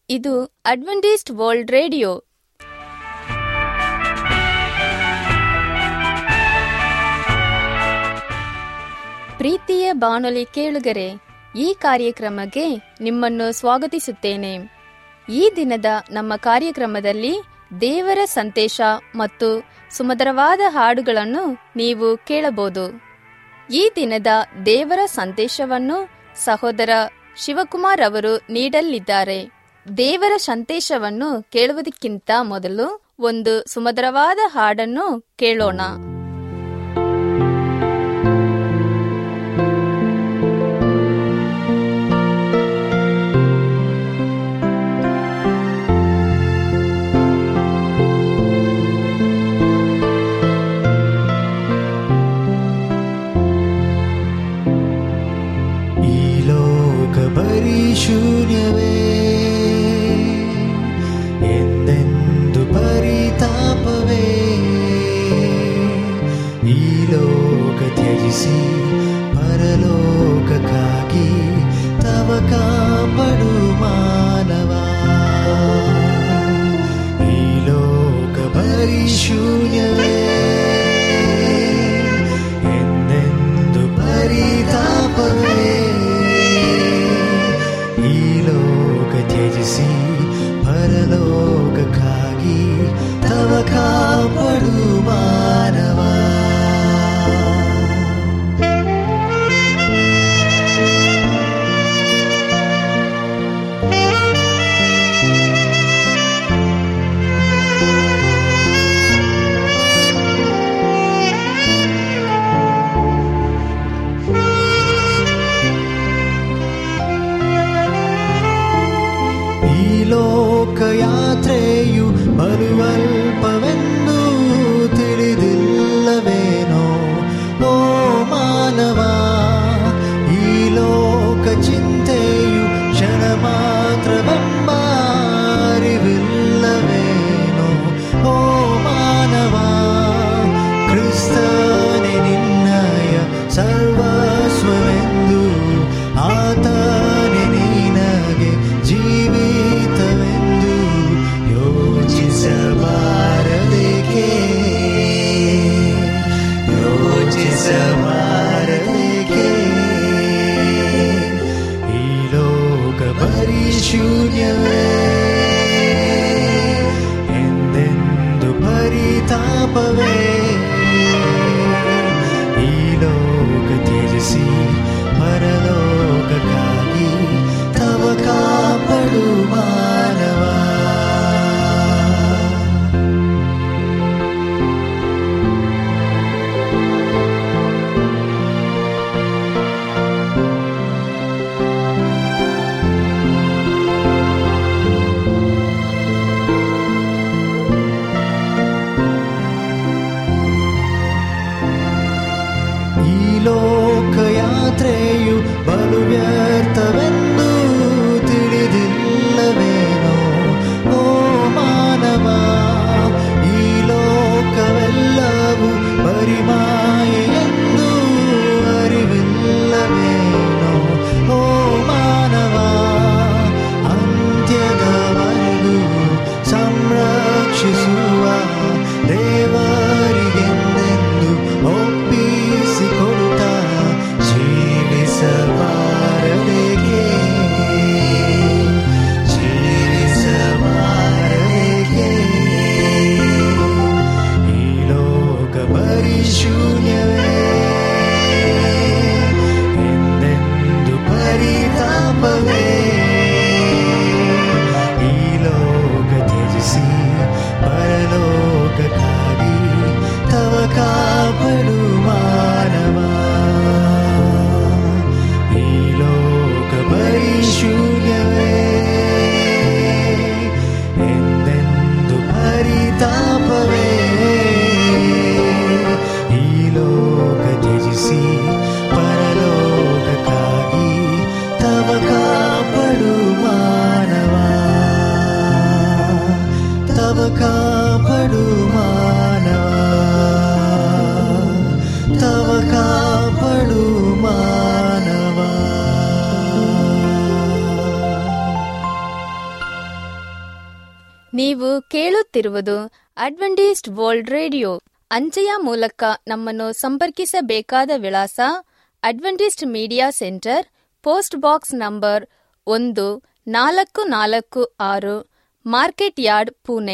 ಇದು Adventist world radio. ಪ್ರೀತಿಯ ಬಾನುಲಿ ಕೇಳುಗರೆ, ಈ ಕಾರ್ಯಕ್ರಮಕ್ಕೆ ನಿಮ್ಮನ್ನು ಸ್ವಾಗತಿಸುತ್ತೇನೆ. ಈ ದಿನದ ನಮ್ಮ ಕಾರ್ಯಕ್ರಮದಲ್ಲಿ ದೇವರ ಸಂದೇಶ ಮತ್ತು ಸುಮಧುರವಾದ ಹಾಡುಗಳನ್ನು ನೀವು ಕೇಳಬಹುದು. ಈ ದಿನದ ದೇವರ ಸಂದೇಶವನ್ನು ಸಹೋದರ ಶಿವಕುಮಾರ್ ಅವರು ನೀಡಲಿದ್ದಾರೆ. ದೇವರ ಸಂದೇಶವನ್ನು ಕೇಳುವುದಕ್ಕಿಂತ ಮೊದಲು ಒಂದು ಸುಮಧುರವಾದ ಹಾಡನ್ನು ಕೇಳೋಣ. ಶೂನ್ಯವೇ ಎಂದೆಂದು ಪರಿತಾಪವೇ, ಈ ಲೋಕ ತ್ಯಜಿಸಿ ಪರಲೋಕಕ್ಕಾಗಿ ತವ ಕಾಪಡು ಮಾನವ. ಈ ಲೋಕ ಬರೀ ಶೂನ್ಯವೇ ಎಂದೆಂದು ಪರಿತಾಪವೇ, ತ್ಯಜಿಸಿ ಪರಲೋಕಕ್ಕಾಗಿ ತವ ಕಾಪಡು ಮಾನವ. ಲೋಕಯಾತ್ರೆಯು ಬರುವಲ್ಪವೆಂದು ತಿಳಿದಿಲ್ಲವೇನೋ ಓ ಮಾನವ, ಈ ಲೋಕ ಚಿಂತೆಯು ಕ್ಷಣ ಮಾತ್ರವೆಂಬ ಅರಿವಿಲ್ಲವೇನೋ ಓ ಮಾನವ. ಕ್ರಿಸ್ತನೇ ನಿನ್ನಯ ಸರ್ವಸ್ವವೆಂದು ಆತನೇ ನಿನಗೆ ಜೀವಿತವೆಂದು ಯೋಚಿಸಬಾರದೇಕೆ, ಯೋಚಿಸಬಾರದೇಕೆ. ಈ ಲೋಕ ಬರೀ ಶೂನ್ಯವೇ ಎಂದೆಂದು ಪರಿತಾಪವೇ, ಈ ಲೋಕ ತ್ಯಜಿಸಿ ಪರಲೋಕಕ್ಕಾಗಿ ತವ ಕಾಪಡು ಮಾನವ. ನೀವು ಕೇಳುತ್ತಿರುವುದು ಅಡ್ವೆಂಟಿಸ್ಟ್ ವರ್ಲ್ಡ್ ರೇಡಿಯೋ. ಅಂಚೆಯ ಮೂಲಕ ನಮ್ಮನ್ನು ಸಂಪರ್ಕಿಸಬೇಕಾದ ವಿಳಾಸ: Adventist media centre, post box number 1446, market yard, Pune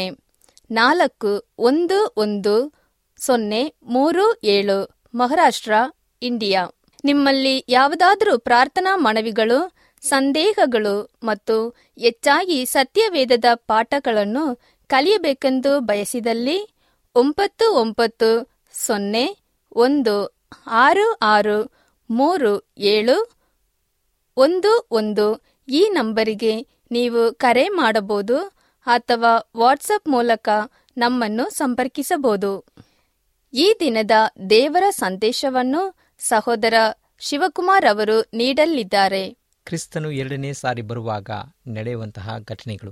411037, Maharashtra, India. ನಿಮ್ಮಲ್ಲಿ ಯಾವುದಾದರೂ ಪ್ರಾರ್ಥನಾ ಮನವಿಗಳು, ಸಂದೇಹಗಳು ಮತ್ತು ಹೆಚ್ಚಾಗಿ ಸತ್ಯವೇದದ ಪಾಠಗಳನ್ನು ಕಲಿಯಬೇಕೆಂದು ಬಯಸಿದಲ್ಲಿ 9916637711 ಈ ನಂಬರಿಗೆ ನೀವು ಕರೆ ಮಾಡಬಹುದು ಅಥವಾ ವಾಟ್ಸಪ್ ಮೂಲಕ ನಮ್ಮನ್ನು ಸಂಪರ್ಕಿಸಬಹುದು. ಈ ದಿನದ ದೇವರ ಸಂದೇಶವನ್ನು ಸಹೋದರ ಶಿವಕುಮಾರ್ ಅವರು ನೀಡಲಿದ್ದಾರೆ. ಕ್ರಿಸ್ತನು ಎರಡನೇ ಸಾರಿ ಬರುವಾಗ ನಡೆಯುವಂತಹ ಘಟನೆಗಳು.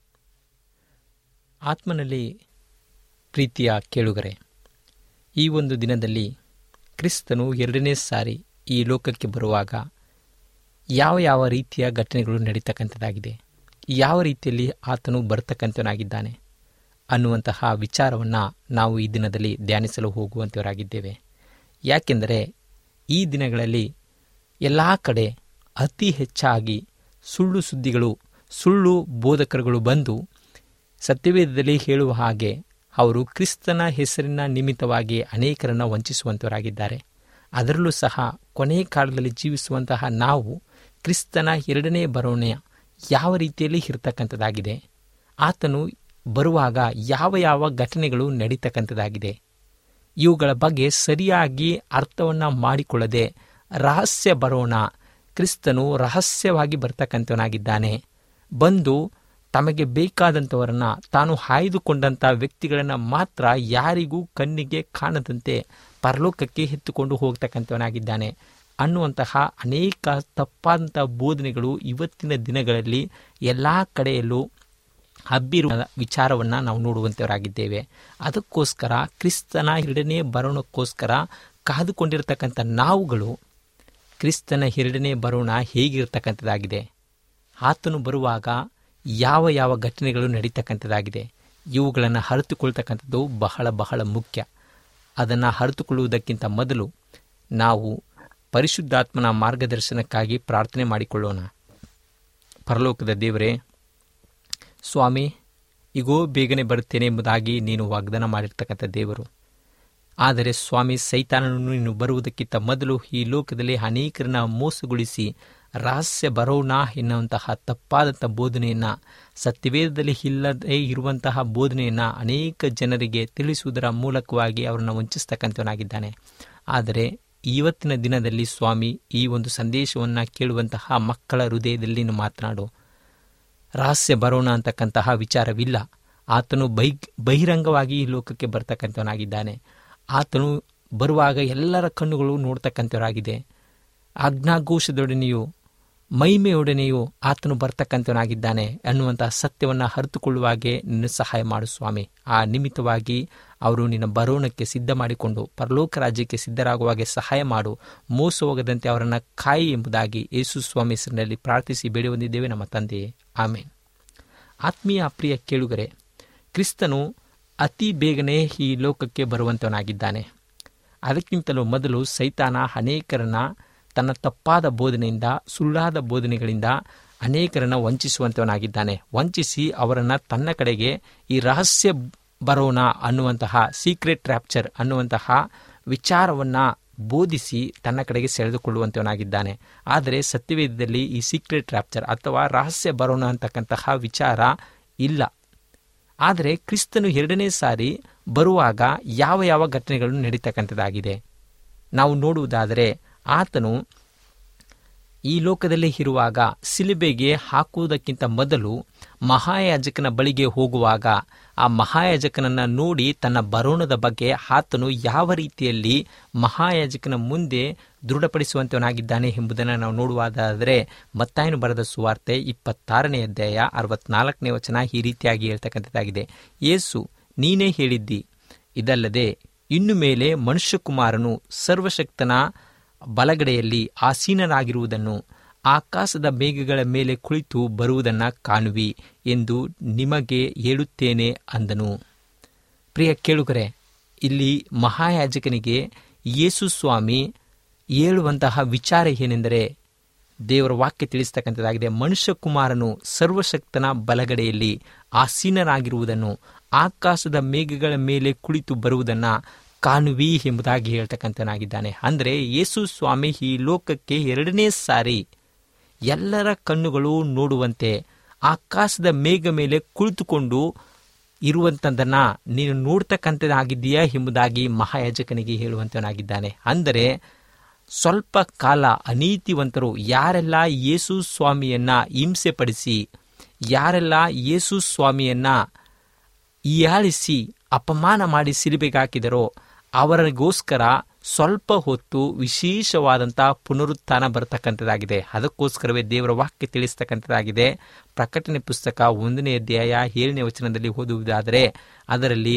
ಆತ್ಮನಲ್ಲಿ ಪ್ರೀತಿಯ ಕೇಳುಗರೆ, ಈ ಒಂದು ದಿನದಲ್ಲಿ ಕ್ರಿಸ್ತನು ಎರಡನೇ ಸಾರಿ ಈ ಲೋಕಕ್ಕೆ ಬರುವಾಗ ಯಾವ ಯಾವ ರೀತಿಯ ಘಟನೆಗಳು ನಡೀತಕ್ಕಂಥದ್ದಾಗಿದೆ, ಯಾವ ರೀತಿಯಲ್ಲಿ ಆತನು ಬರ್ತಕ್ಕಂಥವನಾಗಿದ್ದಾನೆ ಅನ್ನುವಂತಹ ವಿಚಾರವನ್ನು ನಾವು ಈ ದಿನದಲ್ಲಿ ಧ್ಯಾನಿಸಲು ಹೋಗುವಂಥವರಾಗಿದ್ದೇವೆ. ಯಾಕೆಂದರೆ ಈ ದಿನಗಳಲ್ಲಿ ಎಲ್ಲ ಕಡೆ ಅತಿ ಹೆಚ್ಚಾಗಿ ಸುಳ್ಳು ಸುದ್ದಿಗಳು, ಸುಳ್ಳು ಬೋಧಕರುಗಳು ಬಂದು ಸತ್ಯವೇದದಲ್ಲಿ ಹೇಳುವ ಹಾಗೆ ಅವರು ಕ್ರಿಸ್ತನ ಹೆಸರಿನ ನಿಮಿತ್ತವಾಗಿ ಅನೇಕರನ್ನು ವಂಚಿಸುವಂಥವರಾಗಿದ್ದಾರೆ. ಅದರಲ್ಲೂ ಸಹ ಕೊನೆಯ ಕಾಲದಲ್ಲಿ ಜೀವಿಸುವಂತಹ ನಾವು ಕ್ರಿಸ್ತನ ಎರಡನೇ ಬರೋಣೆಯ ಯಾವ ರೀತಿಯಲ್ಲಿ ಇರತಕ್ಕಂಥದ್ದಾಗಿದೆ, ಆತನು ಬರುವಾಗ ಯಾವ ಯಾವ ಘಟನೆಗಳು ನಡೀತಕ್ಕಂಥದ್ದಾಗಿದೆ, ಇವುಗಳ ಬಗ್ಗೆ ಸರಿಯಾಗಿ ಅರ್ಥವನ್ನು ಮಾಡಿಕೊಳ್ಳದೆ ರಹಸ್ಯ ಬರೋಣ, ಕ್ರಿಸ್ತನು ರಹಸ್ಯವಾಗಿ ಬರ್ತಕ್ಕಂಥವನಾಗಿದ್ದಾನೆ, ಬಂದು ತಮಗೆ ಬೇಕಾದಂಥವರನ್ನು, ತಾನು ಆಯ್ದುಕೊಂಡಂಥ ವ್ಯಕ್ತಿಗಳನ್ನು ಮಾತ್ರ ಯಾರಿಗೂ ಕಣ್ಣಿಗೆ ಕಾಣದಂತೆ ಪರಲೋಕಕ್ಕೆ ಎತ್ತುಕೊಂಡು ಹೋಗ್ತಕ್ಕಂಥವನಾಗಿದ್ದಾನೆ ಅನ್ನುವಂತಹ ಅನೇಕ ತಪ್ಪಾದಂಥ ಬೋಧನೆಗಳು ಇವತ್ತಿನ ದಿನಗಳಲ್ಲಿ ಎಲ್ಲ ಕಡೆಯಲ್ಲೂ ಹಬ್ಬಿರುವ ವಿಚಾರವನ್ನು ನಾವು ನೋಡುವಂಥವರಾಗಿದ್ದೇವೆ. ಅದಕ್ಕೋಸ್ಕರ ಕ್ರಿಸ್ತನ ಎರಡನೇ ಬರೋಣಕ್ಕೋಸ್ಕರ ಕಾದುಕೊಂಡಿರತಕ್ಕಂಥ ನಾವುಗಳು ಕ್ರಿಸ್ತನ ಎರಡನೇ ಬರೋಣ ಹೇಗಿರ್ತಕ್ಕಂಥದ್ದಾಗಿದೆ, ಆತನು ಬರುವಾಗ ಯಾವ ಯಾವ ಘಟನೆಗಳು ನಡೀತಕ್ಕಂಥದ್ದಾಗಿದೆ, ಇವುಗಳನ್ನು ಅರಿತುಕೊಳ್ತಕ್ಕಂಥದ್ದು ಬಹಳ ಬಹಳ ಮುಖ್ಯ. ಅದನ್ನು ಅರಿತುಕೊಳ್ಳುವುದಕ್ಕಿಂತ ಮೊದಲು ನಾವು ಪರಿಶುದ್ಧಾತ್ಮನ ಮಾರ್ಗದರ್ಶನಕ್ಕಾಗಿ ಪ್ರಾರ್ಥನೆ ಮಾಡಿಕೊಳ್ಳೋಣ. ಪರಲೋಕದ ದೇವರೇ, ಸ್ವಾಮಿ, ಈಗೋ ಬೇಗನೆ ಬರುತ್ತೇನೆ ಎಂಬುದಾಗಿ ನೀನು ವಾಗ್ದಾನ ಮಾಡಿರ್ತಕ್ಕಂಥ ದೇವರು. ಆದರೆ ಸ್ವಾಮಿ, ಸೈತಾನನು ನೀನು ಬರುವುದಕ್ಕಿಂತ ಮೊದಲು ಈ ಲೋಕದಲ್ಲಿ ಅನೇಕರನ್ನ ಮೋಸಗೊಳಿಸಿ ರಹಸ್ಯ ಬರೋಣ ಎನ್ನುವಂತಹ ತಪ್ಪಾದಂಥ ಬೋಧನೆಯನ್ನು, ಸತ್ಯವೇದದಲ್ಲಿ ಇಲ್ಲದೇ ಇರುವಂತಹ ಬೋಧನೆಯನ್ನು ಅನೇಕ ಜನರಿಗೆ ತಿಳಿಸುವುದರ ಮೂಲಕವಾಗಿ ಅವರನ್ನು ವಂಚಿಸ್ತಕ್ಕಂಥವನಾಗಿದ್ದಾನೆ. ಆದರೆ ಇವತ್ತಿನ ದಿನದಲ್ಲಿ ಸ್ವಾಮಿ, ಈ ಒಂದು ಸಂದೇಶವನ್ನು ಕೇಳುವಂತಹ ಮಕ್ಕಳ ಹೃದಯದಲ್ಲಿ ನೀನು ಮಾತನಾಡು. ರಹಸ್ಯ ಬರೋಣ ಅಂತಕ್ಕಂತಹ ವಿಚಾರವಿಲ್ಲ. ಆತನು ಬಹಿರಂಗವಾಗಿ ಈ ಲೋಕಕ್ಕೆ ಬರ್ತಕ್ಕಂಥವನಾಗಿದ್ದಾನೆ. ಆತನು ಬರುವಾಗ ಎಲ್ಲರ ಕಣ್ಣುಗಳು ನೋಡ್ತಕ್ಕಂಥವರಾಗಿದೆ. ಆಜ್ಞಾಘೋಷದೊಡನೆಯೂ ಮಹಿಮೆಯೊಡನೆಯೂ ಆತನು ಬರ್ತಕ್ಕಂಥವನಾಗಿದ್ದಾನೆ ಅನ್ನುವಂತಹ ಸತ್ಯವನ್ನು ಅರಿತುಕೊಳ್ಳುವಾಗೆ ನಿನ್ನ ಸಹಾಯ ಮಾಡು ಸ್ವಾಮಿ. ಆ ನಿಮಿತ್ತವಾಗಿ ಅವರು ನಿನ್ನ ಬರೋಣಕ್ಕೆ ಸಿದ್ಧ ಮಾಡಿಕೊಂಡು ಪರಲೋಕ ರಾಜ್ಯಕ್ಕೆ ಸಿದ್ಧರಾಗುವಾಗೆ ಸಹಾಯ ಮಾಡು. ಮೋಸ ಹೋಗದಂತೆ ಅವರನ್ನು ಕಾಯಿ ಎಂಬುದಾಗಿ ಯೇಸು ಸ್ವಾಮಿ ಹೆಸರಿನಲ್ಲಿ ಪ್ರಾರ್ಥಿಸಿ ಬೇಡಿ ಹೊಂದಿದ್ದೇವೆ ನಮ್ಮ ತಂದೆಯೇ, ಆಮೇನ್. ಆತ್ಮೀಯ ಪ್ರಿಯ ಕೇಳುಗರೆ, ಕ್ರಿಸ್ತನು ಅತಿ ಬೇಗನೆ ಈ ಲೋಕಕ್ಕೆ ಬರುವಂತವನಾಗಿದ್ದಾನೆ. ಅದಕ್ಕಿಂತಲೂ ಮೊದಲು ಸೈತಾನ ಅನೇಕರನ್ನ ತನ್ನ ತಪ್ಪಾದ ಬೋಧನೆಯಿಂದ, ಸುಳ್ಳಾದ ಬೋಧನೆಗಳಿಂದ ಅನೇಕರನ್ನು ವಂಚಿಸುವಂತವನಾಗಿದ್ದಾನೆ. ವಂಚಿಸಿ ಅವರನ್ನು ತನ್ನ ಕಡೆಗೆ ಈ ರಹಸ್ಯ ಬರೋಣ ಅನ್ನುವಂತಹ ಸೀಕ್ರೆಟ್ ರ್ಯಾಪ್ಚರ್ ಅನ್ನುವಂತಹ ವಿಚಾರವನ್ನು ಬೋಧಿಸಿ ತನ್ನ ಕಡೆಗೆ ಸೆಳೆದುಕೊಳ್ಳುವಂತವನಾಗಿದ್ದಾನೆ. ಆದರೆ ಸತ್ಯವೇದದಲ್ಲಿ ಈ ಸೀಕ್ರೆಟ್ ರ್ಯಾಪ್ಚರ್ ಅಥವಾ ರಹಸ್ಯ ಬರೋಣ ಅಂತಕ್ಕಂತಹ ವಿಚಾರ ಇಲ್ಲ. ಆದರೆ ಕ್ರಿಸ್ತನು ಎರಡನೇ ಸಾರಿ ಬರುವಾಗ ಯಾವ ಯಾವ ಘಟನೆಗಳು ನಡೀತಕ್ಕಂಥದ್ದಾಗಿದೆ ನಾವು ನೋಡುವುದಾದರೆ, ಆತನು ಈ ಲೋಕದಲ್ಲಿ ಇರುವಾಗ ಸಿಲುಬೆಗೆ ಹಾಕುವುದಕ್ಕಿಂತ ಮೊದಲು ಮಹಾಯಾಜಕನ ಬಳಿಗೆ ಹೋಗುವಾಗ ಆ ಮಹಾಯಾಜಕನನ್ನು ನೋಡಿ ತನ್ನ ಬರೋಣದ ಬಗ್ಗೆ ಆತನು ಯಾವ ರೀತಿಯಲ್ಲಿ ಮಹಾಯಾಜಕನ ಮುಂದೆ ದೃಢಪಡಿಸುವಂತವನಾಗಿದ್ದಾನೆ ಎಂಬುದನ್ನು ನಾವು ನೋಡುವುದಾದರೆ, ಮತ್ತಾಯನು ಬರೆದ ಸುವಾರ್ತೆ 26ನೇ ಅಧ್ಯಾಯ 64ನೇ ವಚನ ಈ ರೀತಿಯಾಗಿ ಹೇಳ್ತಕ್ಕಂಥದ್ದಾಗಿದೆ. ಯೇಸು, ನೀನೇ ಹೇಳಿದ್ದಿ, ಇದಲ್ಲದೆ ಇನ್ನು ಮೇಲೆ ಮನುಷ್ಯಕುಮಾರನು ಸರ್ವಶಕ್ತನ ಬಲಗಡೆಯಲ್ಲಿ ಆಸೀನನಾಗಿರುವುದನ್ನು ಆಕಾಶದ ಮೇಘಗಳ ಮೇಲೆ ಕುಳಿತು ಬರುವುದನ್ನು ಕಾಣುವಿ ಎಂದು ನಿಮಗೆ ಹೇಳುತ್ತೇನೆ ಅಂದನು. ಪ್ರಿಯ ಕೇಳುಗರೆ, ಇಲ್ಲಿ ಮಹಾಯಾಜಕನಿಗೆ ಯೇಸು ಸ್ವಾಮಿ ಹೇಳುವಂತಹ ವಿಚಾರ ಏನೆಂದರೆ, ದೇವರ ವಾಕ್ಯ ತಿಳಿಸ್ತಕ್ಕಂಥದ್ದಾಗಿದೆ. ಮನುಷ್ಯಕುಮಾರನು ಸರ್ವಶಕ್ತನ ಬಲಗಡೆಯಲ್ಲಿ ಆಸೀನನಾಗಿರುವುದನ್ನು, ಆಕಾಶದ ಮೇಘಗಳ ಮೇಲೆ ಕುಳಿತು ಬರುವುದನ್ನು ಕಾಣುವಿ ಎಂಬುದಾಗಿ ಹೇಳ್ತಕ್ಕಂಥನಾಗಿದ್ದಾನೆ. ಅಂದರೆ ಯೇಸು ಸ್ವಾಮಿ ಈ ಲೋಕಕ್ಕೆ ಎರಡನೇ ಸಾರಿ ಎಲ್ಲರ ಕಣ್ಣುಗಳು ನೋಡುವಂತೆ ಆಕಾಶದ ಮೇಘ ಮೇಲೆ ಕುಳಿತುಕೊಂಡು ಇರುವಂಥದ್ದನ್ನು ನೀನು ನೋಡ್ತಕ್ಕಂಥದ್ದಾಗಿದ್ದೀಯಾ ಎಂಬುದಾಗಿ ಮಹಾಯಾಜಕನಿಗೆ ಹೇಳುವಂತನಾಗಿದ್ದಾನೆ. ಅಂದರೆ ಸ್ವಲ್ಪ ಕಾಲ ಅನೀತಿವಂತರು ಯಾರೆಲ್ಲ ಯೇಸು ಸ್ವಾಮಿಯನ್ನು ಹಿಂಸೆಪಡಿಸಿ, ಯಾರೆಲ್ಲ ಯೇಸು ಸ್ವಾಮಿಯನ್ನು ಹೀಯಾಳಿಸಿ ಅಪಮಾನ ಮಾಡಿ ಸಿಲುಬೆಗೆ ಹಾಕಿದರೋ ಅವರಿಗೋಸ್ಕರ ಸ್ವಲ್ಪ ಹೊತ್ತು ವಿಶೇಷವಾದಂಥ ಪುನರುತ್ಥಾನ ಬರತಕ್ಕಂಥದ್ದಾಗಿದೆ. ಅದಕ್ಕೋಸ್ಕರವೇ ದೇವರ ವಾಕ್ಯ ತಿಳಿಸ್ತಕ್ಕಂಥದ್ದಾಗಿದೆ. ಪ್ರಕಟಣೆ ಪುಸ್ತಕ 1ನೇ ಅಧ್ಯಾಯ 7ನೇ ವಚನದಲ್ಲಿ ಓದುವುದಾದರೆ, ಅದರಲ್ಲಿ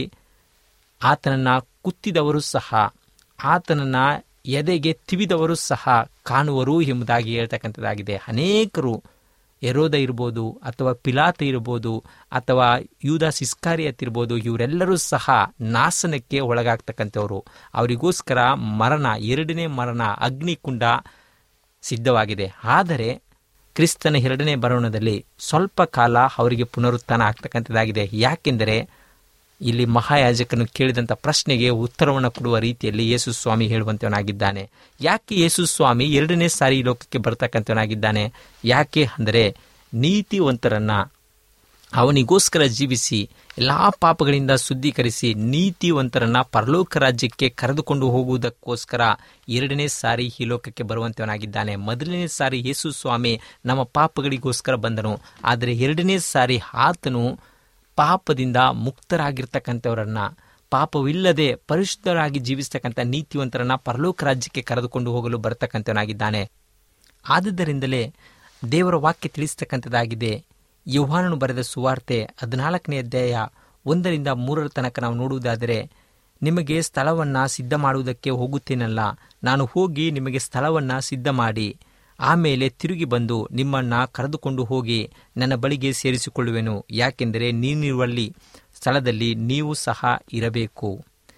ಆತನನ್ನು ಕುತ್ತಿದವರು ಸಹ, ಆತನನ್ನು ಎದೆಗೆ ತಿವಿದವರು ಸಹ ಕಾಣುವರು ಎಂಬುದಾಗಿ ಹೇಳ್ತಕ್ಕಂಥದ್ದಾಗಿದೆ. ಅನೇಕರು, ಹೆರೋದ ಇರ್ಬೋದು, ಅಥವಾ ಪಿಲಾತ ಇರ್ಬೋದು, ಅಥವಾ ಯೂದಾಸ್ ಇಸ್ಕಾರಿಯತ್ ಇರ್ಬೋದು, ಇವರೆಲ್ಲರೂ ಸಹ ನಾಶನಕ್ಕೆ ಒಳಗಾಗ್ತಕ್ಕಂಥವ್ರು. ಅವರಿಗೋಸ್ಕರ ಮರಣ, ಎರಡನೇ ಮರಣ, ಅಗ್ನಿಕುಂಡ ಸಿದ್ಧವಾಗಿದೆ. ಆದರೆ ಕ್ರಿಸ್ತನ ಎರಡನೇ ಬರೋಣದಲ್ಲಿ ಸ್ವಲ್ಪ ಕಾಲ ಅವರಿಗೆ ಪುನರುತ್ಥಾನ ಆಗ್ತಕ್ಕಂಥದ್ದಾಗಿದೆ. ಯಾಕೆಂದರೆ ಇಲ್ಲಿ ಮಹಾಯಾಜಕನು ಕೇಳಿದಂಥ ಪ್ರಶ್ನೆಗೆ ಉತ್ತರವನ್ನು ಕೊಡುವ ರೀತಿಯಲ್ಲಿ ಯೇಸು ಸ್ವಾಮಿ ಹೇಳುವಂತವನಾಗಿದ್ದಾನೆ. ಯಾಕೆ ಯೇಸು ಸ್ವಾಮಿ ಎರಡನೇ ಸಾರಿ ಈ ಲೋಕಕ್ಕೆ ಬರ್ತಕ್ಕಂಥವನಾಗಿದ್ದಾನೆ? ಯಾಕೆ ಅಂದರೆ ನೀತಿವಂತರನ್ನು ಅವನಿಗೋಸ್ಕರ ಜೀವಿಸಿ ಎಲ್ಲ ಪಾಪಗಳಿಂದ ಶುದ್ಧೀಕರಿಸಿ ನೀತಿವಂತರನ್ನು ಪರಲೋಕ ರಾಜ್ಯಕ್ಕೆ ಕರೆದುಕೊಂಡು ಹೋಗುವುದಕ್ಕೋಸ್ಕರ ಎರಡನೇ ಸಾರಿ ಈ ಲೋಕಕ್ಕೆ ಬರುವಂತವನಾಗಿದ್ದಾನೆ. ಮೊದಲನೇ ಸಾರಿ ಯೇಸು ಸ್ವಾಮಿ ನಮ್ಮ ಪಾಪಗಳಿಗೋಸ್ಕರ ಬಂದನು. ಆದರೆ ಎರಡನೇ ಸಾರಿ ಆತನು ಪಾಪದಿಂದ ಮುಕ್ತರಾಗಿರ್ತಕ್ಕಂಥವರನ್ನು, ಪಾಪವಿಲ್ಲದೆ ಪರಿಶುದ್ಧರಾಗಿ ಜೀವಿಸ್ತಕ್ಕಂಥ ನೀತಿವಂತರನ್ನು ಪರಲೋಕ ರಾಜ್ಯಕ್ಕೆ ಕರೆದುಕೊಂಡು ಹೋಗಲು ಬರತಕ್ಕಂಥವನಾಗಿದ್ದಾನೆ. ಆದುದರಿಂದಲೇ ದೇವರ ವಾಕ್ಯ ತಿಳಿಸ್ತಕ್ಕಂಥದ್ದಾಗಿದೆ. ಯೋಹಾನನು ಬರೆದ ಸುವಾರ್ತೆ 14ನೇ ಅಧ್ಯಾಯ 1ರಿಂದ 3 ತನಕ ನಾವು ನೋಡುವುದಾದರೆ, ನಿಮಗೆ ಸ್ಥಳವನ್ನು ಸಿದ್ಧ ಮಾಡುವುದಕ್ಕೆ ಹೋಗುತ್ತೇನಲ್ಲ, ನಾನು ಹೋಗಿ ನಿಮಗೆ ಸ್ಥಳವನ್ನು ಸಿದ್ಧ ಮಾಡಿ ಆಮೇಲೆ ತಿರುಗಿ ಬಂದು ನಿಮ್ಮನ್ನು ಕರೆದುಕೊಂಡು ಹೋಗಿ ನನ್ನ ಬಳಿಗೆ ಸೇರಿಸಿಕೊಳ್ಳುವೆನು. ಯಾಕೆಂದರೆ ನೀನಿರುವಲ್ಲಿ ಸ್ಥಳದಲ್ಲಿ ನೀವು ಸಹ ಇರಬೇಕು.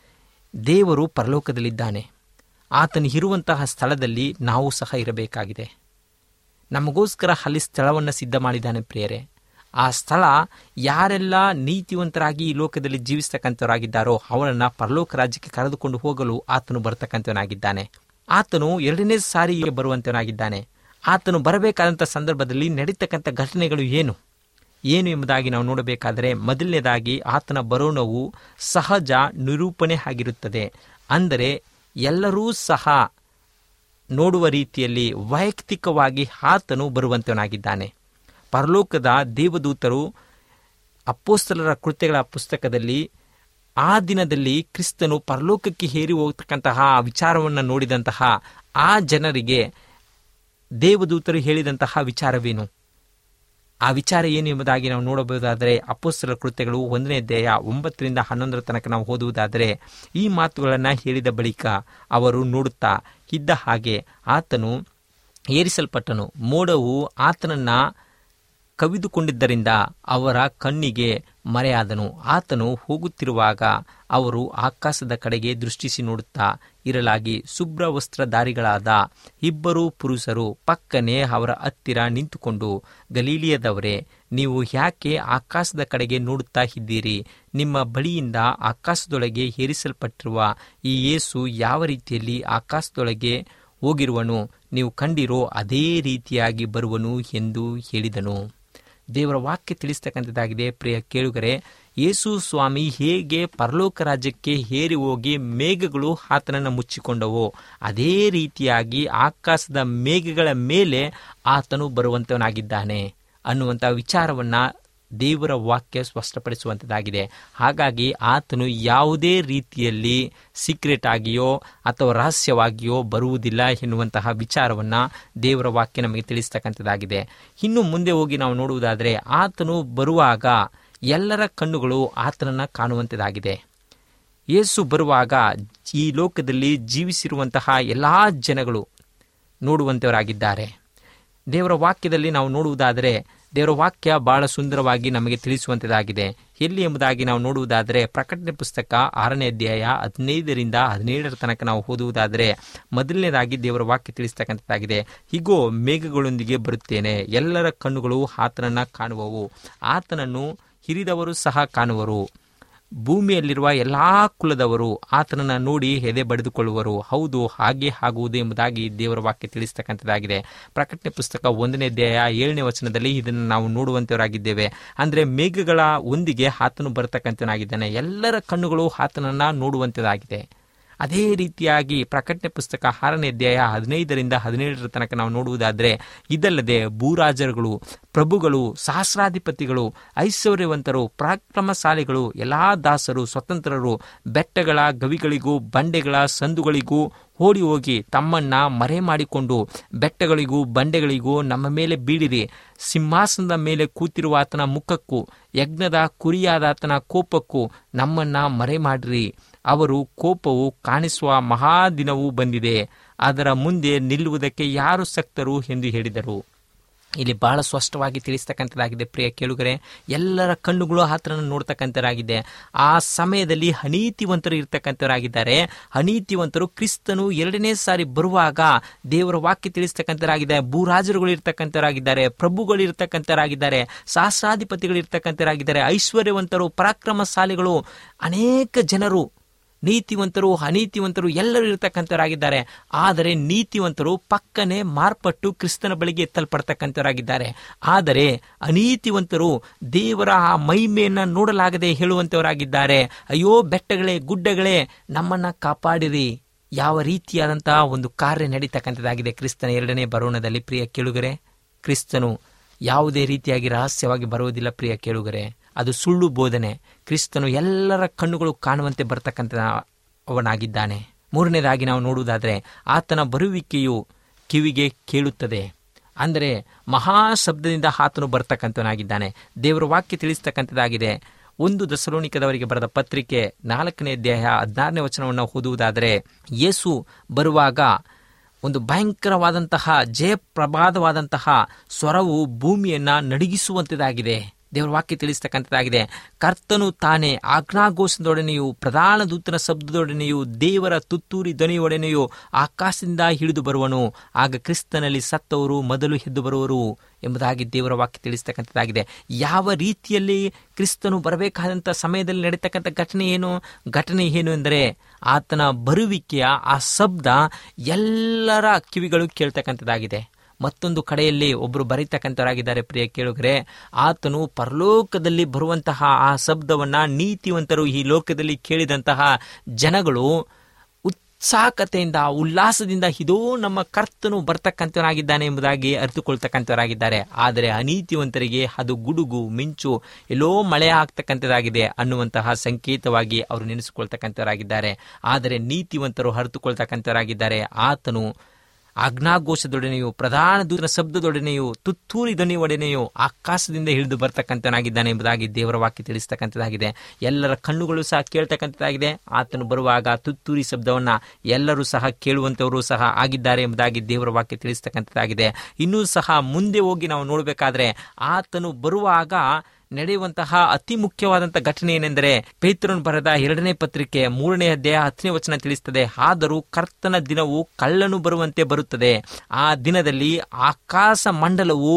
ದೇವರು ಪರಲೋಕದಲ್ಲಿದ್ದಾನೆ. ಆತನು ಇರುವಂತಹ ಸ್ಥಳದಲ್ಲಿ ನಾವು ಸಹ ಇರಬೇಕಾಗಿದೆ. ನಮಗೋಸ್ಕರ ಅಲ್ಲಿ ಸ್ಥಳವನ್ನು ಸಿದ್ಧ ಮಾಡಿದ್ದಾನೆ. ಪ್ರಿಯರೇ, ಆ ಸ್ಥಳ ಯಾರೆಲ್ಲ ನೀತಿವಂತರಾಗಿ ಈ ಲೋಕದಲ್ಲಿ ಜೀವಿಸ್ತಕ್ಕಂಥವರಾಗಿದ್ದಾರೋ ಅವರನ್ನು ಪರಲೋಕ ರಾಜ್ಯಕ್ಕೆ ಕರೆದುಕೊಂಡು ಹೋಗಲು ಆತನು ಬರ್ತಕ್ಕಂಥವನಾಗಿದ್ದಾನೆ. ಆತನು ಎರಡನೇ ಸಾರಿಗೆ ಬರುವಂತವನಾಗಿದ್ದಾನೆ. ಆತನು ಬರಬೇಕಾದಂಥ ಸಂದರ್ಭದಲ್ಲಿ ನಡೀತಕ್ಕಂಥ ಘಟನೆಗಳು ಏನು ಎಂಬುದಾಗಿ ನಾವು ನೋಡಬೇಕಾದರೆ, ಮೊದಲನೇದಾಗಿ ಆತನ ಬರೋಣವು ಸಹಜ ನಿರೂಪಣೆ ಆಗಿರುತ್ತದೆ. ಅಂದರೆ ಎಲ್ಲರೂ ಸಹ ನೋಡುವ ರೀತಿಯಲ್ಲಿ ವೈಯಕ್ತಿಕವಾಗಿ ಆತನು ಬರುವಂತವನಾಗಿದ್ದಾನೆ. ಪರಲೋಕದ ದೇವದೂತರು ಅಪೊಸ್ತಲರ ಕೃತ್ಯಗಳ ಪುಸ್ತಕದಲ್ಲಿ ಆ ದಿನದಲ್ಲಿ ಕ್ರಿಸ್ತನು ಪರಲೋಕಕ್ಕೆ ಹೇರಿ ಹೋಗ್ತಕ್ಕಂತಹ ವಿಚಾರವನ್ನು ನೋಡಿದಂತಹ ಆ ಜನರಿಗೆ ದೇವದೂತರು ಹೇಳಿದಂತಹ ವಿಚಾರವೇನು? ಆ ವಿಚಾರ ಏನು ಎಂಬುದಾಗಿ ನಾವು ನೋಡಬಹುದಾದರೆ, ಅಪೊಸ್ತಲರ ಕೃತ್ಯಗಳು 1ನೇ ಅಧ್ಯಾಯ 9ರಿಂದ 11 ತನಕ ನಾವು ಓದುವುದಾದರೆ, ಈ ಮಾತುಗಳನ್ನು ಹೇಳಿದ ಬಳಿಕ ಅವರು ನೋಡುತ್ತಾ ಇದ್ದ ಹಾಗೆ ಆತನು ಏರಿಸಲ್ಪಟ್ಟನು. ಮೋಡವು ಆತನನ್ನು ಕವಿದುಕೊಂಡಿದ್ದರಿಂದ ಅವರ ಕಣ್ಣಿಗೆ ಮರೆಯಾದನು. ಆತನು ಹೋಗುತ್ತಿರುವಾಗ ಅವರು ಆಕಾಶದ ಕಡೆಗೆ ದೃಷ್ಟಿಸಿ ನೋಡುತ್ತಾ ಇರಲಾಗಿ ಶುಭ್ರ ವಸ್ತ್ರಧಾರಿಗಳಾದ 2 ಪುರುಷರು ಪಕ್ಕನೆ ಅವರ ಹತ್ತಿರ ನಿಂತುಕೊಂಡು, ಗಲೀಲಿಯದವರೇ, ನೀವು ಯಾಕೆ ಆಕಾಶದ ಕಡೆಗೆ ನೋಡುತ್ತಾ ಇದ್ದೀರಿ? ನಿಮ್ಮ ಬಳಿಯಿಂದ ಆಕಾಶದೊಳಗೆ ಏರಿಸಲ್ಪಟ್ಟಿರುವ ಈ ಯೇಸು ಯಾವ ರೀತಿಯಲ್ಲಿ ಆಕಾಶದೊಳಗೆ ಹೋಗಿರುವನು ನೀವು ಕಂಡಿರೋ ಅದೇ ರೀತಿಯಾಗಿ ಬರುವನು ಎಂದು ಹೇಳಿದನು. ದೇವರ ವಾಕ್ಯ ತಿಳಿಸ್ತಕ್ಕಂಥದ್ದಾಗಿದೆ. ಪ್ರಿಯ ಕೇಳುಗರೆ, ಯೇಸು ಸ್ವಾಮಿ ಹೇಗೆ ಪರಲೋಕ ರಾಜ್ಯಕ್ಕೆ ಏರಿ ಹೋಗಿ ಮೇಘಗಳು ಆತನನ್ನು ಮುಚ್ಚಿಕೊಂಡವೋ ಅದೇ ರೀತಿಯಾಗಿ ಆಕಾಶದ ಮೇಘಗಳ ಮೇಲೆ ಆತನು ಬರುವಂತವನಾಗಿದ್ದಾನೆ ಅನ್ನುವಂಥ ವಿಚಾರವನ್ನು ದೇವರ ವಾಕ್ಯ ಸ್ಪಷ್ಟಪಡಿಸುವಂಥದ್ದಾಗಿದೆ. ಹಾಗಾಗಿ ಆತನು ಯಾವುದೇ ರೀತಿಯಲ್ಲಿ ಸೀಕ್ರೆಟ್ ಆಗಿಯೋ ಅಥವಾ ರಹಸ್ಯವಾಗಿಯೋ ಬರುವುದಿಲ್ಲ ಎನ್ನುವಂತಹ ವಿಚಾರವನ್ನು ದೇವರ ವಾಕ್ಯ ನಮಗೆ ತಿಳಿಸ್ತಕ್ಕಂಥದ್ದಾಗಿದೆ. ಇನ್ನು ಮುಂದೆ ಹೋಗಿ ನಾವು ನೋಡುವುದಾದರೆ, ಆತನು ಬರುವಾಗ ಎಲ್ಲರ ಕಣ್ಣುಗಳು ಆತನನ್ನು ಕಾಣುವಂಥದ್ದಾಗಿದೆ. ಯೇಸು ಬರುವಾಗ ಈ ಲೋಕದಲ್ಲಿ ಜೀವಿಸಿರುವಂತಹ ಎಲ್ಲ ಜನಗಳು ನೋಡುವಂಥವರಾಗಿದ್ದಾರೆ. ದೇವರ ವಾಕ್ಯದಲ್ಲಿ ನಾವು ನೋಡುವುದಾದರೆ ದೇವರ ವಾಕ್ಯ ಬಹಳ ಸುಂದರವಾಗಿ ನಮಗೆ ತಿಳಿಸುವಂಥದ್ದಾಗಿದೆ. ಎಲ್ಲಿ ಎಂಬುದಾಗಿ ನಾವು ನೋಡುವುದಾದರೆ ಪ್ರಕಟಣೆ ಪುಸ್ತಕ 6ನೇ ಅಧ್ಯಾಯ 15ರಿಂದ 17 ತನಕ ನಾವು ಓದುವುದಾದರೆ ಮೊದಲನೇದಾಗಿ ದೇವರ ವಾಕ್ಯ ತಿಳಿಸ್ತಕ್ಕಂಥದ್ದಾಗಿದೆ. ಹೀಗೋ ಮೇಘಗಳೊಂದಿಗೆ ಬರುತ್ತೇನೆ, ಎಲ್ಲರ ಕಣ್ಣುಗಳು ಆತನನ್ನು ಕಾಣುವವು, ಆತನನ್ನು ಹಿರಿದವರು ಸಹ ಕಾಣುವರು, ಭೂಮಿಯಲ್ಲಿರುವ ಎಲ್ಲಾ ಕುಲದವರು ಆತನನ್ನು ನೋಡಿ ಎದೆ ಬಡಿದುಕೊಳ್ಳುವರು. ಹೌದು, ಹಾಗೆ ಆಗುವುದು ಎಂಬುದಾಗಿ ದೇವರ ವಾಕ್ಯ ತಿಳಿಸ್ತಕ್ಕಂಥದ್ದಾಗಿದೆ. ಪ್ರಕಟಣೆ ಪುಸ್ತಕ 1ನೇ ಅಧ್ಯಾಯ 7ನೇ ವಚನದಲ್ಲಿ ಇದನ್ನು ನಾವು ನೋಡುವಂತವರಾಗಿದ್ದೇವೆ. ಅಂದರೆ ಮೇಘಗಳ ಒಂದಿಗೆ ಆತನು ಬರತಕ್ಕಂಥನಾಗಿದ್ದಾನೆ, ಎಲ್ಲರ ಕಣ್ಣುಗಳು ಆತನನ್ನು ನೋಡುವಂಥದ್ದಾಗಿದೆ. ಅದೇ ರೀತಿಯಾಗಿ ಪ್ರಕಟಣೆ ಪುಸ್ತಕ 6ನೇ ಅಧ್ಯಾಯ 15ರಿಂದ 17 ತನಕ ನಾವು ನೋಡುವುದಾದರೆ ಇದಲ್ಲದೆ ಭೂರಾಜರುಗಳು, ಪ್ರಭುಗಳು, ಸಹಸ್ರಾಧಿಪತಿಗಳು, ಐಶ್ವರ್ಯವಂತರು, ಪರಾಕ್ರಮಶಾಲಿಗಳು, ಎಲ್ಲಾ ದಾಸರು, ಸ್ವತಂತ್ರರು ಬೆಟ್ಟಗಳ ಗವಿಗಳಿಗೂ ಬಂಡೆಗಳ ಸಂದುಗಳಿಗೂ ಓಡಿ ಹೋಗಿ ತಮ್ಮನ್ನ ಮರೆ ಮಾಡಿಕೊಂಡು ಬೆಟ್ಟಗಳಿಗೂ ಬಂಡೆಗಳಿಗೂ ನಮ್ಮ ಮೇಲೆ ಬೀಳಿರಿ, ಸಿಂಹಾಸನದ ಮೇಲೆ ಕೂತಿರುವ ಆತನ ಮುಖಕ್ಕೂ ಯಜ್ಞದ ಕುರಿಯಾದ ಆತನ ಕೋಪಕ್ಕೂ ನಮ್ಮನ್ನ ಮರೆ ಮಾಡಿರಿ. ಅವರು ಕೋಪವು ಕಾಣಿಸುವ ಮಹಾದಿನವೂ ಬಂದಿದೆ, ಅದರ ಮುಂದೆ ನಿಲ್ಲುವುದಕ್ಕೆ ಯಾರು ಶಕ್ತರು ಎಂದು ಹೇಳಿದರು. ಇಲ್ಲಿ ಬಹಳ ಸ್ಪಷ್ಟವಾಗಿ ತಿಳಿಸ್ತಕ್ಕಂಥದ್ದಾಗಿದೆ. ಪ್ರಿಯ ಕೇಳುಗರೆ, ಎಲ್ಲರ ಕಣ್ಣುಗಳು ಆತನನ್ನು ನೋಡ್ತಕ್ಕಂಥರಾಗಿದೆ. ಆ ಸಮಯದಲ್ಲಿ ಅನೀತಿವಂತರು ಇರ್ತಕ್ಕಂಥವರಾಗಿದ್ದಾರೆ. ಅನೀತಿವಂತರು ಕ್ರಿಸ್ತನು 2ನೇ ಸಾರಿ ಬರುವಾಗ ದೇವರ ವಾಕ್ಯ ತಿಳಿಸ್ತಕ್ಕಂಥರಾಗಿದೆ. ಭೂರಾಜರುಗಳು ಇರ್ತಕ್ಕಂಥವರಾಗಿದ್ದಾರೆ, ಪ್ರಭುಗಳು ಇರ್ತಕ್ಕಂಥವರಾಗಿದ್ದಾರೆ, ಸಹಸ್ರಾಧಿಪತಿಗಳು ಇರ್ತಕ್ಕಂಥವರಾಗಿದ್ದಾರೆ, ಐಶ್ವರ್ಯವಂತರು, ಪರಾಕ್ರಮಶಾಲಿಗಳು, ಅನೇಕ ಜನರು, ನೀತಿವಂತರು, ಅನೀತಿವಂತರು ಎಲ್ಲರೂ ಇರತಕ್ಕಂಥವರಾಗಿದ್ದಾರೆ. ಆದರೆ ನೀತಿವಂತರು ಪಕ್ಕನೆ ಮಾರ್ಪಟ್ಟು ಕ್ರಿಸ್ತನ ಬಳಿಗೆ ಎತ್ತಲ್ಪಡ್ತಕ್ಕಂಥವರಾಗಿದ್ದಾರೆ. ಆದರೆ ಅನೀತಿವಂತರು ದೇವರ ಆ ಮಹಿಮೆಯನ್ನು ನೋಡಲಾಗದೆ ಹೇಳುವಂಥವರಾಗಿದ್ದಾರೆ. ಅಯ್ಯೋ ಬೆಟ್ಟಗಳೇ, ಗುಡ್ಡಗಳೇ, ನಮ್ಮನ್ನ ಕಾಪಾಡಿರಿ. ಯಾವ ರೀತಿಯಾದಂತಹ ಒಂದು ಕಾರ್ಯ ನಡೀತಕ್ಕಂಥದ್ದಾಗಿದೆ ಕ್ರಿಸ್ತನ 2ನೇ ಬರೋಣದಲ್ಲಿ. ಪ್ರಿಯ ಕೇಳುಗರೆ, ಕ್ರಿಸ್ತನು ಯಾವುದೇ ರೀತಿಯಾಗಿ ರಹಸ್ಯವಾಗಿ ಬರುವುದಿಲ್ಲ. ಪ್ರಿಯ ಕೇಳುಗರೆ, ಅದು ಸುಳ್ಳು ಬೋಧನೆ. ಕ್ರಿಸ್ತನು ಎಲ್ಲರ ಕಣ್ಣುಗಳು ಕಾಣುವಂತೆ ಬರ್ತಕ್ಕಂಥ ಅವನಾಗಿದ್ದಾನೆ. 3ನೇದಾಗಿ ನಾವು ನೋಡುವುದಾದರೆ ಆತನ ಬರುವಿಕೆಯು ಕಿವಿಗೆ ಕೇಳುತ್ತದೆ. ಅಂದರೆ ಮಹಾಶಬ್ದದಿಂದ ಆತನು ಬರ್ತಕ್ಕಂಥವನಾಗಿದ್ದಾನೆ. ದೇವರ ವಾಕ್ಯ ತಿಳಿಸ್ತಕ್ಕಂಥದ್ದಾಗಿದೆ. 1 ಥೆಸಲೋನಿಕದವರಿಗೆ ಬರೆದ ಪತ್ರಿಕೆ 4ನೇ ಅಧ್ಯಾಯ 16ನೇ ವಚನವನ್ನು ಓದುವುದಾದರೆ ಯೇಸು ಬರುವಾಗ ಒಂದು ಭಯಂಕರವಾದಂತಹ ಜಯಪ್ರಭಾದವಾದಂತಹ ಸ್ವರವು ಭೂಮಿಯನ್ನ ನಡುಗಿಸುವಂಥದ್ದಾಗಿದೆ. ದೇವರ ವಾಕ್ಯ ತಿಳಿಸ್ತಕ್ಕಂಥದ್ದಾಗಿದೆ. ಕರ್ತನು ತಾನೇ ಆಜ್ಞಾಘೋಷದೊಡನೆಯೂ ಪ್ರಧಾನ ದೂತನ ಶಬ್ದದೊಡನೆಯೂ ದೇವರ ತುತ್ತೂರಿ ಧ್ವನಿಯೊಡನೆಯೂ ಆಕಾಶದಿಂದ ಹಿಡಿದು ಬರುವನು. ಆಗ ಕ್ರಿಸ್ತನಲ್ಲಿ ಸತ್ತವರು ಮೊದಲು ಎದ್ದು ಬರುವರು ಎಂಬುದಾಗಿ ದೇವರ ವಾಕ್ಯ ತಿಳಿಸ್ತಕ್ಕಂಥದ್ದಾಗಿದೆ. ಯಾವ ರೀತಿಯಲ್ಲಿ ಕ್ರಿಸ್ತನು ಬರಬೇಕಾದಂಥ ಸಮಯದಲ್ಲಿ ನಡೀತಕ್ಕಂಥ ಘಟನೆ ಏನು ಎಂದರೆ ಆತನ ಬರುವಿಕೆಯ ಆ ಶಬ್ದ ಎಲ್ಲರ ಕಿವಿಗಳು ಕೇಳ್ತಕ್ಕಂಥದ್ದಾಗಿದೆ. ಮತ್ತೊಂದು ಕಡೆಯಲ್ಲಿ ಒಬ್ಬರು ಬರೀತಕ್ಕಂಥವರಾಗಿದ್ದಾರೆ. ಪ್ರಿಯ ಕೇಳುಗರೆ, ಆತನು ಪರಲೋಕದಲ್ಲಿ ಬರುವಂತಹ ಆ ಶಬ್ದವನ್ನ ನೀತಿವಂತರು ಈ ಲೋಕದಲ್ಲಿ ಕೇಳಿದಂತಹ ಜನಗಳು ಉತ್ಸಾಹತೆಯಿಂದ, ಉಲ್ಲಾಸದಿಂದ ಇದೋ ನಮ್ಮ ಕರ್ತನು ಬರ್ತಕ್ಕಂಥವನಾಗಿದ್ದಾನೆ ಎಂಬುದಾಗಿ ಅರಿತುಕೊಳ್ತಕ್ಕಂಥವರಾಗಿದ್ದಾರೆ. ಆದರೆ ಅನೀತಿವಂತರಿಗೆ ಅದು ಗುಡುಗು, ಮಿಂಚು, ಎಲ್ಲೋ ಮಳೆ ಆಗ್ತಕ್ಕಂಥದ್ದಾಗಿದೆ ಅನ್ನುವಂತಹ ಸಂಕೇತವಾಗಿ ಅವರು ನೆನೆಸಿಕೊಳ್ತಕ್ಕಂಥವರಾಗಿದ್ದಾರೆ. ಆದರೆ ನೀತಿವಂತರು ಅರಿತುಕೊಳ್ತಕ್ಕಂಥವರಾಗಿದ್ದಾರೆ. ಆತನು ಆಜ್ಞಾಘೋಷದೊಡನೆಯೂ ಪ್ರಧಾನ ದೂತನ ಶಬ್ದದೊಡನೆಯೂ ತುತ್ತೂರಿ ಧ್ವನಿಯೊಡನೆಯೂ ಆಕಾಶದಿಂದ ಹಿಡಿದು ಬರ್ತಕ್ಕಂಥವನಾಗಿದ್ದಾನೆ ಎಂಬುದಾಗಿ ದೇವರ ವಾಕ್ಯ ತಿಳಿಸ್ತಕ್ಕಂಥದ್ದಾಗಿದೆ. ಎಲ್ಲರ ಕಣ್ಣುಗಳು ಸಹ ಕೇಳ್ತಕ್ಕಂಥದ್ದಾಗಿದೆ. ಆತನು ಬರುವಾಗ ತುತ್ತೂರಿ ಶಬ್ದವನ್ನ ಎಲ್ಲರೂ ಸಹ ಕೇಳುವಂತವರು ಸಹ ಆಗಿದ್ದಾರೆ ಎಂಬುದಾಗಿ ದೇವರ ವಾಕ್ಯ ತಿಳಿಸ್ತಕ್ಕಂಥದ್ದಾಗಿದೆ. ಇನ್ನೂ ಸಹ ಮುಂದೆ ಹೋಗಿ ನಾವು ನೋಡಬೇಕಾದ್ರೆ ಆತನು ಬರುವಾಗ ನಡೆಯುವಂತಹ ಅತಿ ಮುಖ್ಯವಾದಂತಹ ಘಟನೆ ಏನೆಂದರೆ ಪೇತ್ರನು ಬರೆದ 2ನೇ ಪತ್ರಿಕೆ 3ನೇ ಅಧ್ಯಾಯ 10ನೇ ವಚನ ತಿಳಿಸುತ್ತದೆ. ಆದರೂ ಕರ್ತನ ದಿನವು ಕಳ್ಳನು ಬರುವಂತೆ ಬರುತ್ತದೆ. ಆ ದಿನದಲ್ಲಿ ಆಕಾಶ ಮಂಡಲವು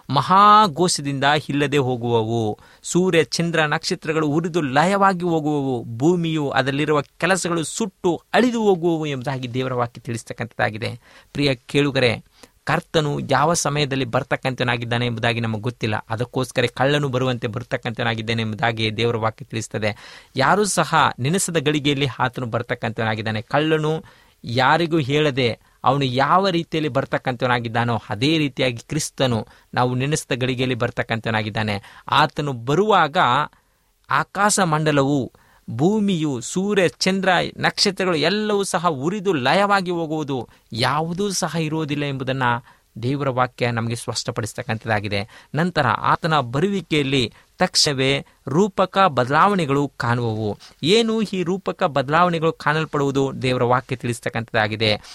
ಮಹಾಘೋಷದಿಂದ ಇಲ್ಲದೆ ಹೋಗುವವು, ಸೂರ್ಯ ಚಂದ್ರ ನಕ್ಷತ್ರಗಳು ಉರಿದು ಲಯವಾಗಿ ಹೋಗುವವು, ಭೂಮಿಯು ಅದರಲ್ಲಿರುವ ಕೆಲಸಗಳು ಸುಟ್ಟು ಅಳಿದು ಹೋಗುವವು ಎಂಬುದಾಗಿ ದೇವರ ವಾಕ್ಯ ತಿಳಿಸ್ತಕ್ಕಂಥದ್ದಾಗಿದೆ. ಪ್ರಿಯ ಕೇಳುಗರೆ, ಕರ್ತನು ಯಾವ ಸಮಯದಲ್ಲಿ ಬರ್ತಕ್ಕಂಥನಾಗಿದ್ದಾನೆ ಎಂಬುದಾಗಿ ನಮಗೆ ಗೊತ್ತಿಲ್ಲ. ಅದಕ್ಕೋಸ್ಕರ ಕಳ್ಳನು ಬರುವಂತೆ ಬರ್ತಕ್ಕಂಥನಾಗಿದ್ದಾನೆ ಎಂಬುದಾಗಿ ದೇವರ ವಾಕ್ಯ ತಿಳಿಸ್ತದೆ. ಯಾರೂ ಸಹ ನೆನೆಸದ ಗಳಿಗೆಯಲ್ಲಿ ಆತನು ಬರ್ತಕ್ಕಂಥನಾಗಿದ್ದಾನೆ. ಕಳ್ಳನು ಯಾರಿಗೂ ಹೇಳದೆ ಅವನು ಯಾವ ರೀತಿಯಲ್ಲಿ ಬರ್ತಕ್ಕಂಥವನಾಗಿದ್ದಾನೋ ಅದೇ ರೀತಿಯಾಗಿ ಕ್ರಿಸ್ತನು ನಾವು ನೆನೆಸಿದ ಗಳಿಗೆಯಲ್ಲಿ ಬರ್ತಕ್ಕಂಥವನಾಗಿದ್ದಾನೆ. ಆತನು ಬರುವಾಗ ಆಕಾಶ ಮಂಡಲವು, ಭೂಮಿಯು, ಸೂರ್ಯ ಚಂದ್ರ ನಕ್ಷತ್ರಗಳು ಎಲ್ಲವೂ ಸಹ ಉರಿದು ಲಯವಾಗಿ ಹೋಗುವುದು, ಯಾವುದೂ ಸಹ ಇರುವುದಿಲ್ಲ ಎಂಬುದನ್ನು ದೇವರ ವಾಕ್ಯ ನಮಗೆ ಸ್ಪಷ್ಟಪಡಿಸ್ತಕ್ಕಂಥದ್ದಾಗಿದೆ. ನಂತರ ಆತನ ಬರುವಿಕೆಯಲ್ಲಿ ತಕ್ಷಣವೇ ರೂಪಕ ಬದಲಾವಣೆಗಳು ಕಾಣುವವು. ಏನು ಈ ರೂಪಕ ಬದಲಾವಣೆಗಳು ಕಾಣಲ್ಪಡುವುದು? ದೇವರ ವಾಕ್ಯ ತಿಳಿಸ್ತಕ್ಕಂಥದ್ದಾಗಿದೆ.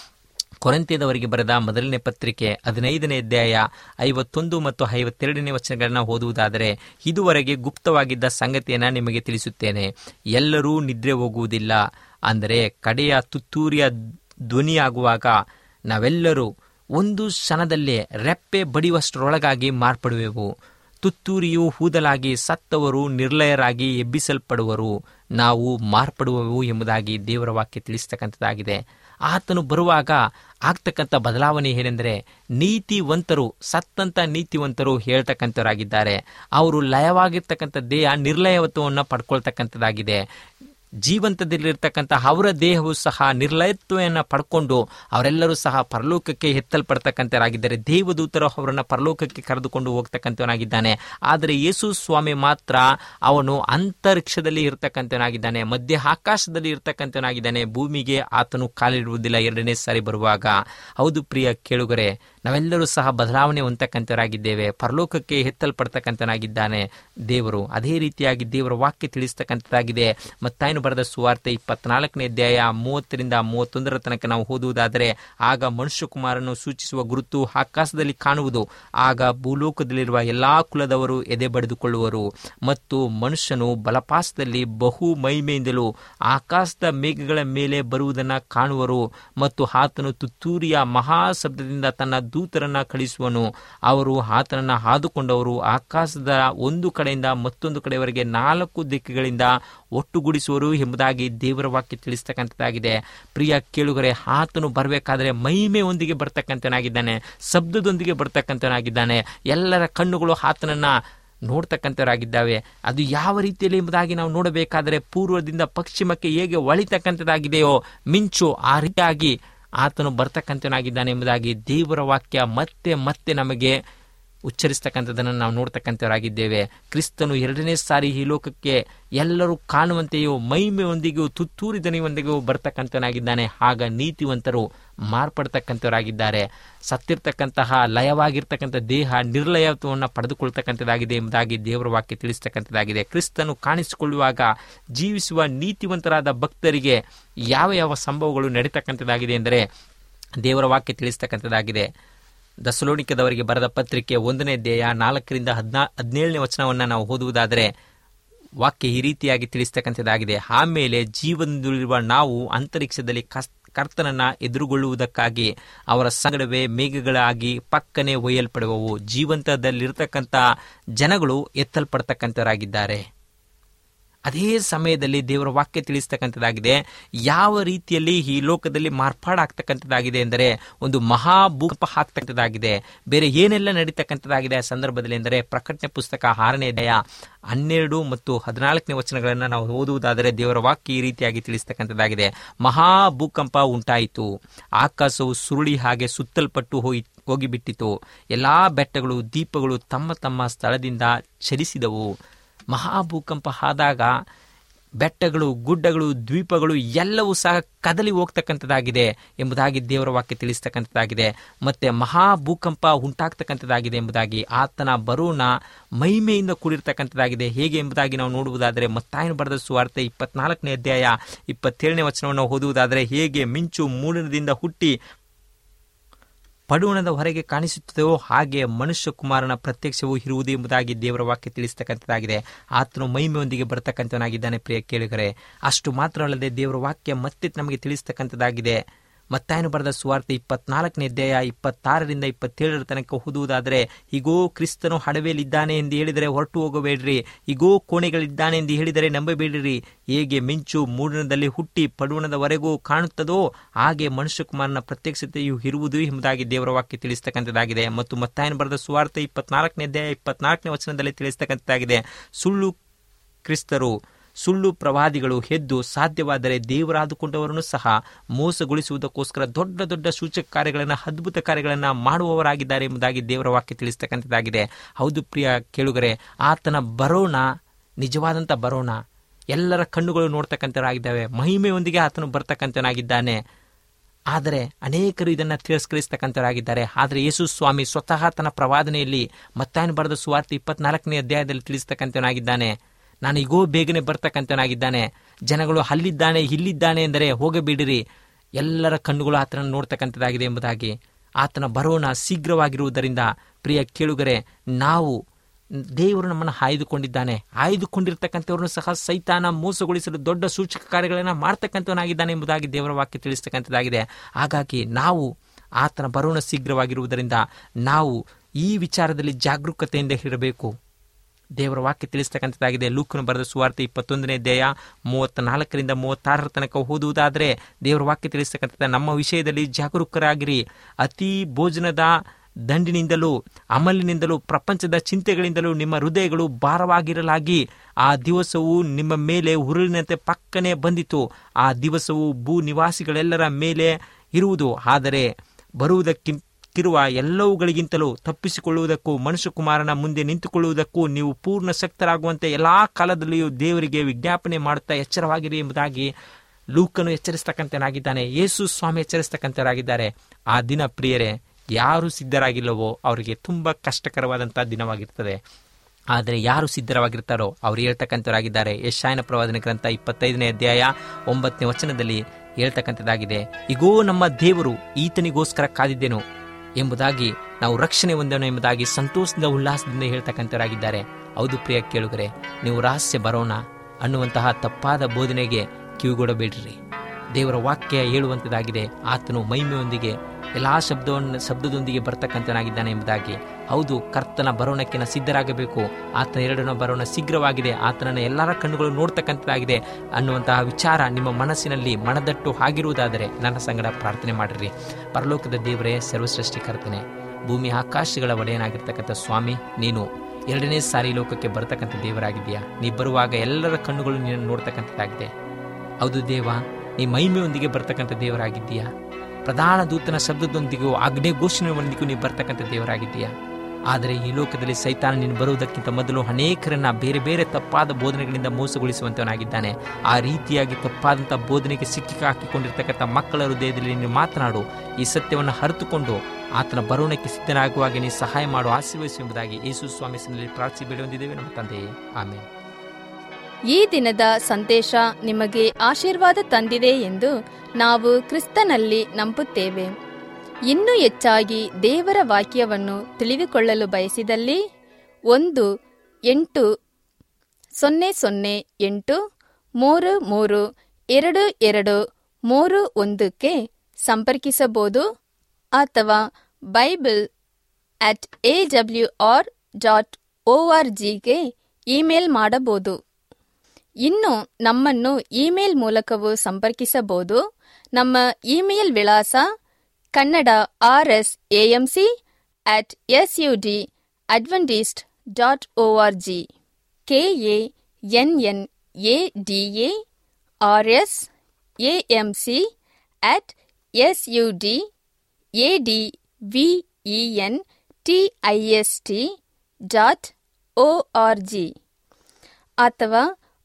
ಕೊರಿಂಥದವರಿಗೆ ಬರೆದ ಮೊದಲನೇ ಪತ್ರಿಕೆ 15ನೇ ಅಧ್ಯಾಯ 51 ಮತ್ತು 52ನೇ ವಚನಗಳನ್ನು ಓದುವುದಾದರೆ, ಇದುವರೆಗೆ ಗುಪ್ತವಾಗಿದ್ದ ಸಂಗತಿಯನ್ನು ನಿಮಗೆ ತಿಳಿಸುತ್ತೇನೆ. ಎಲ್ಲರೂ ನಿದ್ರೆ ಹೋಗುವುದಿಲ್ಲ, ಅಂದರೆ ಕಡೆಯ ತುತ್ತೂರಿಯ ಧ್ವನಿಯಾಗುವಾಗ ನಾವೆಲ್ಲರೂ ಒಂದು ಕ್ಷಣದಲ್ಲೇ ರೆಪ್ಪೆ ಬಡಿಯುವಷ್ಟರೊಳಗಾಗಿ ಮಾರ್ಪಡುವೆವು. ತುತ್ತೂರಿಯು ಊದಲಾಗಿ ಸತ್ತವರು ನಿರ್ಲಯರಾಗಿ ಎಬ್ಬಿಸಲ್ಪಡುವರು, ನಾವು ಮಾರ್ಪಡುವೆವು ಎಂಬುದಾಗಿ ದೇವರ ವಾಕ್ಯ ತಿಳಿಸ್ತಕ್ಕಂಥದ್ದಾಗಿದೆ. ಆತನು ಬರುವಾಗ ಆಗ್ತಕ್ಕಂಥ ಬದಲಾವಣೆ ಏನೆಂದರೆ, ನೀತಿವಂತರು, ಸತ್ತಂಥ ನೀತಿವಂತರು ಹೇಳ್ತಕ್ಕಂಥವರಾಗಿದ್ದಾರೆ. ಅವರು ಲಯವಾಗಿರ್ತಕ್ಕಂಥ ದೇಹ ನಿರ್ಲಯತ್ವವನ್ನು ಪಡ್ಕೊಳ್ತಕ್ಕಂಥದ್ದಾಗಿದೆ. ಜೀವಂತದಲ್ಲಿರ್ತಕ್ಕಂಥ ಅವರ ದೇಹವು ಸಹ ನಿರ್ಲಯತ್ವವನ್ನು ಪಡ್ಕೊಂಡು ಅವರೆಲ್ಲರೂ ಸಹ ಪರಲೋಕಕ್ಕೆ ಎತ್ತಲ್ಪಡ್ತಕ್ಕಂಥವರಾಗಿದ್ದಾರೆ. ದೇವದೂತರು ಅವರನ್ನು ಪರಲೋಕಕ್ಕೆ ಕರೆದುಕೊಂಡು ಹೋಗ್ತಕ್ಕಂಥವನಾಗಿದ್ದಾನೆ. ಆದರೆ ಯೇಸು ಸ್ವಾಮಿ ಮಾತ್ರ ಅವನು ಅಂತರಿಕ್ಷದಲ್ಲಿ ಇರ್ತಕ್ಕಂಥವನಾಗಿದ್ದಾನೆ, ಮಧ್ಯ ಆಕಾಶದಲ್ಲಿ ಇರ್ತಕ್ಕಂಥವನಾಗಿದ್ದಾನೆ. ಭೂಮಿಗೆ ಆತನು ಕಾಲಿಡುವುದಿಲ್ಲ ಎರಡನೇ ಸಾರಿ ಬರುವಾಗ. ಹೌದು ಪ್ರಿಯ ಕೇಳುಗರೆ, ನಾವೆಲ್ಲರೂ ಸಹ ಬದಲಾವಣೆ ಹೊಂದತಕ್ಕಂಥವರಾಗಿದ್ದೇವೆ. ಪರಲೋಕಕ್ಕೆ ಎತ್ತಲ್ಪಡ್ತಕ್ಕಂಥವನಾಗಿದ್ದಾನೆ ದೇವರು. ಅದೇ ರೀತಿಯಾಗಿ ದೇವರ ವಾಕ್ಯ ತಿಳಿಸ್ತಕ್ಕಂಥದ್ದಾಗಿದೆ. ಮತ್ತಾಯನು ಬರೆದ ಸುವಾರ್ತೆ 24ನೇ ಅಧ್ಯಾಯ 30ರಿಂದ 31 ತನಕ ನಾವು ಓದುವುದಾದರೆ, ಆಗ ಮನುಷ್ಯಕುಮಾರನು ಸೂಚಿಸುವ ಗುರುತು ಆಕಾಶದಲ್ಲಿ ಕಾಣುವುದು. ಆಗ ಭೂಲೋಕದಲ್ಲಿರುವ ಎಲ್ಲಾ ಕುಲದವರು ಎದೆ ಬಡಿದುಕೊಳ್ಳುವರು. ಮತ್ತು ಮನುಷ್ಯನು ಬಲಪಾಸದಲ್ಲಿ ಬಹು ಮಹಿಮೆಯಿಂದಲೂ ಆಕಾಶದ ಮೇಘಗಳ ಮೇಲೆ ಬರುವುದನ್ನು ಕಾಣುವರು. ಮತ್ತು ಆತನು ತುತ್ತೂರಿಯ ಮಹಾಶಬ್ದದಿಂದ ತನ್ನ ದೂತರನ್ನ ಕಳಿಸುವನು. ಅವರು ಆತನನ್ನು ಆದುಕೊಂಡವರು ಆಕಾಶದ ಒಂದು ಕಡೆಯಿಂದ ಮತ್ತೊಂದು ಕಡೆಯವರೆಗೆ 4 ದಿಕ್ಕುಗಳಿಂದ ಒಟ್ಟುಗೂಡಿಸುವರು ಎಂಬುದಾಗಿ ದೇವರ ವಾಕ್ಯ ತಿಳಿಸ್ತಕ್ಕಂಥದ್ದಾಗಿದೆ. ಪ್ರಿಯ ಕೇಳುಗರೆ, ಆತನು ಬರಬೇಕಾದ್ರೆ ಮಹಿಮೆಯೊಂದಿಗೆ ಬರ್ತಕ್ಕಂಥನಾಗಿದ್ದಾನೆ, ಶಬ್ದದೊಂದಿಗೆ ಬರ್ತಕ್ಕಂಥನಾಗಿದ್ದಾನೆ. ಎಲ್ಲರ ಕಣ್ಣುಗಳು ಆತನನ್ನ ನೋಡ್ತಕ್ಕಂಥವರಾಗಿದ್ದಾವೆ. ಅದು ಯಾವ ರೀತಿಯಲ್ಲಿ ಎಂಬುದಾಗಿ ನಾವು ನೋಡಬೇಕಾದರೆ, ಪೂರ್ವದಿಂದ ಪಶ್ಚಿಮಕ್ಕೆ ಹೇಗೆ ಒಳಿತಕ್ಕಂಥದ್ದಾಗಿದೆಯೋ ಮಿಂಚು, ಆ ರೀತಿಯಾಗಿ ಆತನು ಬರ್ತಕ್ಕಂಥವನಾಗಿದ್ದಾನೆ ಎಂಬುದಾಗಿ ದೇವರ ವಾಕ್ಯ ಮತ್ತೆ ಮತ್ತೆ ನಮಗೆ ಉಚ್ಚರಿಸ್ತಕ್ಕಂಥದ್ದನ್ನು ನಾವು ನೋಡ್ತಕ್ಕಂಥವರಾಗಿದ್ದೇವೆ. ಕ್ರಿಸ್ತನು ಎರಡನೇ ಸಾರಿ ಈ ಲೋಕಕ್ಕೆ ಎಲ್ಲರೂ ಕಾಣುವಂತೆಯೂ ಮಹಿಮೆಯೊಂದಿಗೂ ತುತ್ತೂರಿ ದನಿಯೊಂದಿಗೂ ಬರ್ತಕ್ಕಂಥವನಾಗಿದ್ದಾನೆ. ಆಗ ನೀತಿವಂತರು ಮಾರ್ಪಡ್ತಕ್ಕಂಥವರಾಗಿದ್ದಾರೆ. ಸತ್ತಿರ್ತಕ್ಕಂತಹ ಲಯವಾಗಿರ್ತಕ್ಕಂಥ ದೇಹ ನಿರ್ಲಯತ್ವವನ್ನು ಪಡೆದುಕೊಳ್ತಕ್ಕಂಥದ್ದಾಗಿದೆ ಎಂಬುದಾಗಿ ದೇವರ ವಾಕ್ಯ ತಿಳಿಸ್ತಕ್ಕಂಥದ್ದಾಗಿದೆ. ಕ್ರಿಸ್ತನು ಕಾಣಿಸಿಕೊಳ್ಳುವಾಗ ಜೀವಿಸುವ ನೀತಿವಂತರಾದ ಭಕ್ತರಿಗೆ ಯಾವ ಯಾವ ಸಂಭವಗಳು ನಡೀತಕ್ಕಂಥದ್ದಾಗಿದೆ ಎಂದರೆ ದೇವರ ವಾಕ್ಯ ತಿಳಿಸ್ತಕ್ಕಂಥದ್ದಾಗಿದೆ. ದಸಲೋನಿಕದವರಿಗೆ ಬರೆದ ಪತ್ರಿಕೆ 1ನೇ ಅಧ್ಯಾಯ 4ರಿಂದ 17ನೇ ವಚನವನ್ನು ನಾವು ಓದುವುದಾದರೆ ವಾಕ್ಯ ಈ ರೀತಿಯಾಗಿ ತಿಳಿಸ್ತಕ್ಕಂಥದ್ದಾಗಿದೆ. ಆಮೇಲೆ ಜೀವನದಲ್ಲಿರುವ ನಾವು ಅಂತರಿಕ್ಷದಲ್ಲಿ ಕರ್ತನನ್ನ ಎದುರುಗೊಳ್ಳುವುದಕ್ಕಾಗಿ ಅವರ ಸಂಗಡವೇ ಮೇಘಗಳಾಗಿ ಪಕ್ಕನೆ ಒಯ್ಯಲ್ಪಡುವವು. ಜೀವಂತದಲ್ಲಿರ್ತಕ್ಕಂಥ ಜನಗಳು ಎತ್ತಲ್ಪಡ್ತಕ್ಕಂಥವರಾಗಿದ್ದಾರೆ. ಅದೇ ಸಮಯದಲ್ಲಿ ದೇವರ ವಾಕ್ಯ ತಿಳಿಸ್ತಕ್ಕಂಥದ್ದಾಗಿದೆ. ಯಾವ ರೀತಿಯಲ್ಲಿ ಈ ಲೋಕದಲ್ಲಿ ಮಾರ್ಪಾಡಾಗ್ತಕ್ಕಂಥದ್ದಾಗಿದೆ ಎಂದರೆ ಒಂದು ಮಹಾಭೂಕಂಪ ಆಗ್ತಕ್ಕಂಥದ್ದಾಗಿದೆ. ಬೇರೆ ಏನೆಲ್ಲ ನಡೀತಕ್ಕಂಥದ್ದಾಗಿದೆ ಆ ಸಂದರ್ಭದಲ್ಲಿ ಎಂದರೆ, ಪ್ರಕಟಣೆ ಪುಸ್ತಕ 6ನೇ ಅಧ್ಯಾಯ 12 ಮತ್ತು 14ನೇ ವಚನಗಳನ್ನು ನಾವು ಓದುವುದಾದರೆ ದೇವರ ವಾಕ್ಯ ಈ ರೀತಿಯಾಗಿ ತಿಳಿಸ್ತಕ್ಕಂಥದ್ದಾಗಿದೆ. ಮಹಾಭೂಕಂಪ ಉಂಟಾಯಿತು, ಆಕಾಶವು ಸುರುಳಿ ಹಾಗೆ ಸುತ್ತಲ್ಪಟ್ಟು ಹೋಗಿಬಿಟ್ಟಿತು, ಎಲ್ಲಾ ಬೆಟ್ಟಗಳು ದೀಪಗಳು ತಮ್ಮ ತಮ್ಮ ಸ್ಥಳದಿಂದ ಚಲಿಸಿದವು. ಮಹಾಭೂಕಂಪ ಆದಾಗ ಬೆಟ್ಟಗಳು, ಗುಡ್ಡಗಳು, ದ್ವೀಪಗಳು ಎಲ್ಲವೂ ಸಹ ಕದಲಿ ಹೋಗ್ತಕ್ಕಂಥದ್ದಾಗಿದೆ ಎಂಬುದಾಗಿ ದೇವರ ವಾಕ್ಯ ತಿಳಿಸ್ತಕ್ಕಂಥದ್ದಾಗಿದೆ. ಮತ್ತೆ ಮಹಾಭೂಕಂಪ ಉಂಟಾಗ್ತಕ್ಕಂಥದ್ದಾಗಿದೆ ಎಂಬುದಾಗಿ ಆತನ ಬರೋಣ ಮಹಿಮೆಯಿಂದ ಕೂಡಿರ್ತಕ್ಕಂಥದ್ದಾಗಿದೆ. ಹೇಗೆ ಎಂಬುದಾಗಿ ನಾವು ನೋಡುವುದಾದರೆ ಮತ್ತಾಯನು ಬರೆದ ಸುವಾರ್ತೆ 24ನೇ ಅಧ್ಯಾಯ 27ನೇ ವಚನವನ್ನು ಓದುವುದಾದರೆ, ಹೇಗೆ ಮಿಂಚು ಮೂಡಣದಿಂದ ಹುಟ್ಟಿ ಪಡುವಣದ ಹೊರಗೆ ಕಾಣಿಸುತ್ತದೆಯೋ ಹಾಗೆ ಮನುಷ್ಯ ಕುಮಾರನ ಪ್ರತ್ಯಕ್ಷವು ಇರುವುದು ಎಂಬುದಾಗಿ ದೇವರ ವಾಕ್ಯ ತಿಳಿಸ್ತಕ್ಕಂಥದ್ದಾಗಿದೆ. ಆತನು ಮಹಿಮೆಯೊಂದಿಗೆ ಬರತಕ್ಕಂಥವನಾಗಿದ್ದಾನೆ. ಪ್ರಿಯ ಕೇಳುಗರೆ, ಅಷ್ಟು ಮಾತ್ರ ಅಲ್ಲದೆ ದೇವರ ವಾಕ್ಯ ಮತ್ತೆ ನಮಗೆ ತಿಳಿಸ್ತಕ್ಕಂಥದ್ದಾಗಿದೆ. ಮತ್ತಾಯನು ಬರೆದ ಸುವಾರ್ತೆ 24ನೇ ಅಧ್ಯಾಯ 26ರಿಂದ 27 ತನಕ ಓದುವುದಾದರೆ, ಹೀಗೋ ಕ್ರಿಸ್ತನು ಹಡವೆಯಲ್ಲಿದ್ದಾನೆ ಎಂದು ಹೇಳಿದರೆ ಹೊರಟು ಹೋಗಬೇಡ್ರಿ, ಹೀಗೋ ಕೋಣೆಗಳಿದ್ದಾನೆ ಎಂದು ಹೇಳಿದರೆ ನಂಬಬೇಡಿರಿ. ಹೇಗೆ ಮಿಂಚು ಮೂಡಣದಲ್ಲಿ ಹುಟ್ಟಿ ಪಡುವಣದವರೆಗೂ ಕಾಣುತ್ತದೋ ಹಾಗೆ ಮನುಷ್ಯಕುಮಾರನ ಪ್ರತ್ಯಕ್ಷತೆಯು ಇರುವುದು ಎಂಬುದಾಗಿ ದೇವರ ವಾಕ್ಯ ತಿಳಿಸ್ತಕ್ಕಂಥದ್ದಾಗಿದೆ. ಮತ್ತು ಮತ್ತಾಯನು ಬರೆದ ಸುವಾರ್ತೆ 24ನೇ ಅಧ್ಯಾಯ 24ನೇ ವಚನದಲ್ಲಿ ತಿಳಿಸ್ತಕ್ಕಂಥದ್ದಾಗಿದೆ, ಸುಳ್ಳು ಕ್ರಿಸ್ತರು, ಸುಳ್ಳು ಪ್ರವಾದಿಗಳು ಎದ್ದು ಸಾಧ್ಯವಾದರೆ ದೇವರಾದುಕೊಂಡವರನ್ನು ಸಹ ಮೋಸಗೊಳಿಸುವುದಕ್ಕೋಸ್ಕರ ದೊಡ್ಡ ದೊಡ್ಡ ಸೂಚಕ ಕಾರ್ಯಗಳನ್ನು, ಅದ್ಭುತ ಕಾರ್ಯಗಳನ್ನು ಮಾಡುವವರಾಗಿದ್ದಾರೆ ಎಂಬುದಾಗಿ ದೇವರ ವಾಕ್ಯ ತಿಳಿಸ್ತಕ್ಕಂಥದ್ದಾಗಿದೆ. ಹೌದು ಪ್ರಿಯ ಕೇಳುಗರೆ, ಆತನ ಬರೋಣ ನಿಜವಾದಂಥ ಬರೋಣ. ಎಲ್ಲರ ಕಣ್ಣುಗಳು ನೋಡ್ತಕ್ಕಂಥವರಾಗಿದ್ದಾವೆ. ಮಹಿಮೆಯೊಂದಿಗೆ ಆತನು ಬರ್ತಕ್ಕಂಥನಾಗಿದ್ದಾನೆ. ಆದರೆ ಅನೇಕರು ಇದನ್ನು ತಿರಸ್ಕರಿಸ್ತಕ್ಕಂಥವರಾಗಿದ್ದಾರೆ. ಆದರೆ ಯೇಸು ಸ್ವಾಮಿ ಸ್ವತಃ ತನ್ನ ಪ್ರವಾದನೆಯಲ್ಲಿ ಮತ್ತಾಯನು ಬರೆದ ಸುವಾರ್ತೆ 24ನೇ ಅಧ್ಯಾಯದಲ್ಲಿ ತಿಳಿಸ್ತಕ್ಕಂಥವನಾಗಿದ್ದಾನೆ. ನಾನು ಈಗೋ ಬೇಗನೆ ಬರ್ತಕ್ಕಂಥವನಾಗಿದ್ದಾನೆ. ಜನಗಳು ಅಲ್ಲಿದ್ದಾನೆ ಇಲ್ಲಿದ್ದಾನೆ ಎಂದರೆ ಹೋಗಬೇಡಿರಿ, ಎಲ್ಲರ ಕಣ್ಣುಗಳು ಆತನನ್ನು ನೋಡ್ತಕ್ಕಂಥದ್ದಾಗಿದೆ ಎಂಬುದಾಗಿ. ಆತನ ಬರೋಣ ಶೀಘ್ರವಾಗಿರುವುದರಿಂದ ಪ್ರಿಯ ಕೇಳುಗರೆ, ನಾವು ದೇವರು ನಮ್ಮನ್ನು ಆಯ್ದುಕೊಂಡಿದ್ದಾನೆ. ಆಯ್ದುಕೊಂಡಿರ್ತಕ್ಕಂಥವ್ರನ್ನು ಸಹ ಸೈತಾನ ಮೋಸಗೊಳಿಸಲು ದೊಡ್ಡ ಸೂಚಕ ಕಾರ್ಯಗಳನ್ನು ಮಾಡ್ತಕ್ಕಂಥವನಾಗಿದ್ದಾನೆ ಎಂಬುದಾಗಿ ದೇವರ ವಾಕ್ಯ ತಿಳಿಸ್ತಕ್ಕಂಥದ್ದಾಗಿದೆ. ಹಾಗಾಗಿ ನಾವು ಆತನ ಬರೋಣ ಶೀಘ್ರವಾಗಿರುವುದರಿಂದ ನಾವು ಈ ವಿಚಾರದಲ್ಲಿ ಜಾಗರೂಕತೆಯಿಂದ ಇರಬೇಕು. ದೇವರ ವಾಕ್ಯ ತಿಳಿಸ್ತಕ್ಕಂಥದ್ದಾಗಿದೆ. ಲೂಕನು ಬರೆದ ಸುವಾರ್ತೆ 21ನೇ ಅಧ್ಯಾಯ 34ರಿಂದ 36 ತನಕ ಓದುವುದಾದರೆ ದೇವರ ವಾಕ್ಯ ತಿಳಿಸ್ತಕ್ಕಂಥದ್ದು, ನಮ್ಮ ವಿಷಯದಲ್ಲಿ ಜಾಗರೂಕರಾಗಿರಿ. ಅತಿ ಭೋಜನದ ದಂಡಿನಿಂದಲೂ ಅಮಲಿನಿಂದಲೂ ಪ್ರಪಂಚದ ಚಿಂತೆಗಳಿಂದಲೂ ನಿಮ್ಮ ಹೃದಯಗಳು ಭಾರವಾಗಿರಲಾಗಿ ಆ ದಿವಸವು ನಿಮ್ಮ ಮೇಲೆ ಉರುಳಿನಂತೆ ಪಕ್ಕನೆ ಬಂದಿತು. ಆ ದಿವಸವು ಭೂ ನಿವಾಸಿಗಳೆಲ್ಲರ ಮೇಲೆ ಇರುವುದು. ಆದರೆ ಬರುವುದಕ್ಕಿರುವ ಎಲ್ಲವುಗಳಿಗಿಂತಲೂ ತಪ್ಪಿಸಿಕೊಳ್ಳುವುದಕ್ಕೂ ಮನುಷ್ಯಕುಮಾರನ ಮುಂದೆ ನಿಂತುಕೊಳ್ಳುವುದಕ್ಕೂ ನೀವು ಪೂರ್ಣ ಶಕ್ತರಾಗುವಂತೆ ಎಲ್ಲಾ ಕಾಲದಲ್ಲಿಯೂ ದೇವರಿಗೆ ವಿಜ್ಞಾಪನೆ ಮಾಡುತ್ತಾ ಎಚ್ಚರವಾಗಿರಿ ಎಂಬುದಾಗಿ ಲೂಕನು ಎಚ್ಚರಿಸ್ತಕ್ಕಂಥನಾಗಿದ್ದಾನೆ. ಯೇಸು ಸ್ವಾಮಿ ಎಚ್ಚರಿಸ್ತಕ್ಕಂಥವರಾಗಿದ್ದಾರೆ. ಆ ದಿನ ಪ್ರಿಯರೇ, ಯಾರು ಸಿದ್ಧರಾಗಿಲ್ಲವೋ ಅವರಿಗೆ ತುಂಬ ಕಷ್ಟಕರವಾದಂಥ ದಿನವಾಗಿರ್ತದೆ. ಆದರೆ ಯಾರು ಸಿದ್ಧವಾಗಿರ್ತಾರೋ ಅವರು ಹೇಳ್ತಕ್ಕಂಥವರಾಗಿದ್ದಾರೆ. ಯೆಶಾಯನ ಪ್ರವಾದನೆ ಗ್ರಂಥ 25ನೇ ಅಧ್ಯಾಯ 9ನೇ ವಚನದಲ್ಲಿ ಹೇಳ್ತಕ್ಕಂಥದ್ದಾಗಿದೆ, ಇಗೋ ನಮ್ಮ ದೇವರು ಈತನಿಗೋಸ್ಕರ ಕಾದಿದ್ದೆನು ಎಂಬುದಾಗಿ, ನಾವು ರಕ್ಷಣೆ ಹೊಂದೋಣ ಎಂಬುದಾಗಿ ಸಂತೋಷದಿಂದ ಉಲ್ಲಾಸದಿಂದ ಹೇಳ್ತಕ್ಕಂಥವರಾಗಿದ್ದಾರೆ. ಹೌದು ಪ್ರಿಯ ಕೇಳುಗರೆ, ನೀವು ರಹಸ್ಯ ಬರೋಣ ಅನ್ನುವಂತಹ ತಪ್ಪಾದ ಬೋಧನೆಗೆ ಕಿವಿಗೊಡಬೇಡ್ರಿ. ದೇವರ ವಾಕ್ಯ ಹೇಳುವಂಥದ್ದಾಗಿದೆ, ಆತನು ಮಹಿಮೆಯೊಂದಿಗೆ ಎಲ್ಲಾ ಶಬ್ದದೊಂದಿಗೆ ಬರ್ತಕ್ಕಂಥನಾಗಿದ್ದಾನೆ ಎಂಬುದಾಗಿ. ಹೌದು, ಕರ್ತನ ಬರೋಣಕ್ಕೆ ಸಿದ್ಧರಾಗಬೇಕು. ಆತನ ಎರಡನೇ ಬರೋಣ ಶೀಘ್ರವಾಗಿದೆ. ಆತನನ್ನು ಎಲ್ಲರ ಕಣ್ಣುಗಳು ನೋಡ್ತಕ್ಕಂಥದ್ದಾಗಿದೆ ಅನ್ನುವಂತಹ ವಿಚಾರ ನಿಮ್ಮ ಮನಸ್ಸಿನಲ್ಲಿ ಮನದಟ್ಟು ಆಗಿರುವುದಾದರೆ ನನ್ನ ಸಂಗಡ ಪ್ರಾರ್ಥನೆ ಮಾಡಿರಿ. ಪರಲೋಕದ ದೇವರೇ, ಸರ್ವಸೃಷ್ಟಿಕರ್ತನೆ, ಭೂಮಿ ಆಕಾಶಗಳ ಒಡೆಯನಾಗಿರ್ತಕ್ಕಂಥ ಸ್ವಾಮಿ, ನೀನು ಎರಡನೇ ಸಾರಿ ಲೋಕಕ್ಕೆ ಬರ್ತಕ್ಕಂಥ ದೇವರಾಗಿದ್ದೀಯಾ. ನೀ ಬರುವಾಗ ಎಲ್ಲರ ಕಣ್ಣುಗಳು ನೀನು ನೋಡ್ತಕ್ಕಂಥದ್ದಾಗಿದೆ. ಹೌದು ದೇವ, ನೀ ಮಹಿಮೆಯೊಂದಿಗೆ ಬರ್ತಕ್ಕಂಥ ದೇವರಾಗಿದ್ದೀಯಾ. ಪ್ರಧಾನ ದೂತನ ಶಬ್ದದೊಂದಿಗೂ ಆಜ್ಞೆ ಘೋಷಣೆಯೊಂದಿಗೂ ನೀವು ಬರ್ತಕ್ಕಂಥ ದೇವರಾಗಿದ್ದೀಯಾ. ಆದರೆ ಈ ಲೋಕದಲ್ಲಿ ಸೈತಾನ ನೀನು ಬರುವುದಕ್ಕಿಂತ ಮೊದಲು ಅನೇಕರನ್ನ ಬೇರೆ ಬೇರೆ ತಪ್ಪಾದ ಬೋಧನೆಗಳಿಂದ ಮೋಸಗೊಳಿಸುವಂತವನಾಗಿದ್ದಾನೆ. ಆ ರೀತಿಯಾಗಿ ತಪ್ಪಾದಂಥ ಬೋಧನೆಗೆ ಸಿಕ್ಕಿ ಹಾಕಿಕೊಂಡಿರ್ತಕ್ಕಂಥ ಮಕ್ಕಳ ಹೃದಯದಲ್ಲಿ ನೀನು ಮಾತನಾಡು. ಈ ಸತ್ಯವನ್ನು ಅರಿತುಕೊಂಡು ಆತನ ಬರೋಣಕ್ಕೆ ಸಿದ್ಧನಾಗುವಾಗ ನೀನು ಸಹಾಯ ಮಾಡು, ಆಶೀರ್ವದಿಸು ಎಂಬುದಾಗಿ ಯೇಸು ಸ್ವಾಮಿ ಪ್ರಾರ್ಥಿ ಬೇಡಿ ಹೊಂದಿದ್ದೇವೆ ನಮ್ಮ ತಂದೆಯೇ, ಆಮೇಲೆ. ಈ ದಿನದ ಸಂದೇಶ ನಿಮಗೆ ಆಶೀರ್ವಾದ ತಂದಿದೆ ಎಂದು ನಾವು ಕ್ರಿಸ್ತನಲ್ಲಿ ನಂಬುತ್ತೇವೆ. ಇನ್ನೂ ಹೆಚ್ಚಾಗಿ ದೇವರ ವಾಕ್ಯವನ್ನು ತಿಳಿದುಕೊಳ್ಳಲು ಬಯಸಿದಲ್ಲಿ 1-800-833-2231 ಸಂಪರ್ಕಿಸಬಹುದು ಅಥವಾ bible@awr.org ಇಮೇಲ್ ಮಾಡಬಹುದು. ಇನ್ನು ನಮ್ಮನ್ನು ಇಮೇಲ್ ಮೂಲಕವೂ ಸಂಪರ್ಕಿಸಬಹುದು. ನಮ್ಮ ಇಮೇಲ್ ವಿಳಾಸ kannada@sudadventist.org kannamradventist.org ಅಥವಾ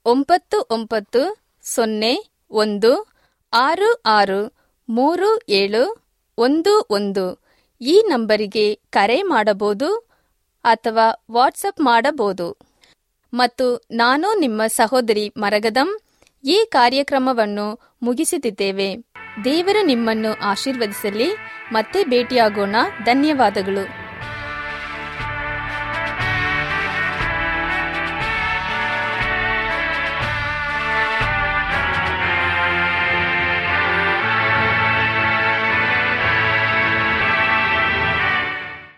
9901663711 ಈ ನಂಬರಿಗೆ ಕರೆ ಮಾಡಬಹುದು ಅಥವಾ ವಾಟ್ಸಪ್ ಮಾಡಬಹುದು. ಮತ್ತು ನಾನು ನಿಮ್ಮ ಸಹೋದರಿ ಮರಗದಂ ಈ ಕಾರ್ಯಕ್ರಮವನ್ನು ಮುಗಿಸುತ್ತಿದ್ದೇವೆ. ದೇವರು ನಿಮ್ಮನ್ನು ಆಶೀರ್ವದಿಸಲಿ. ಮತ್ತೆ ಭೇಟಿಯಾಗೋಣ. ಧನ್ಯವಾದಗಳು.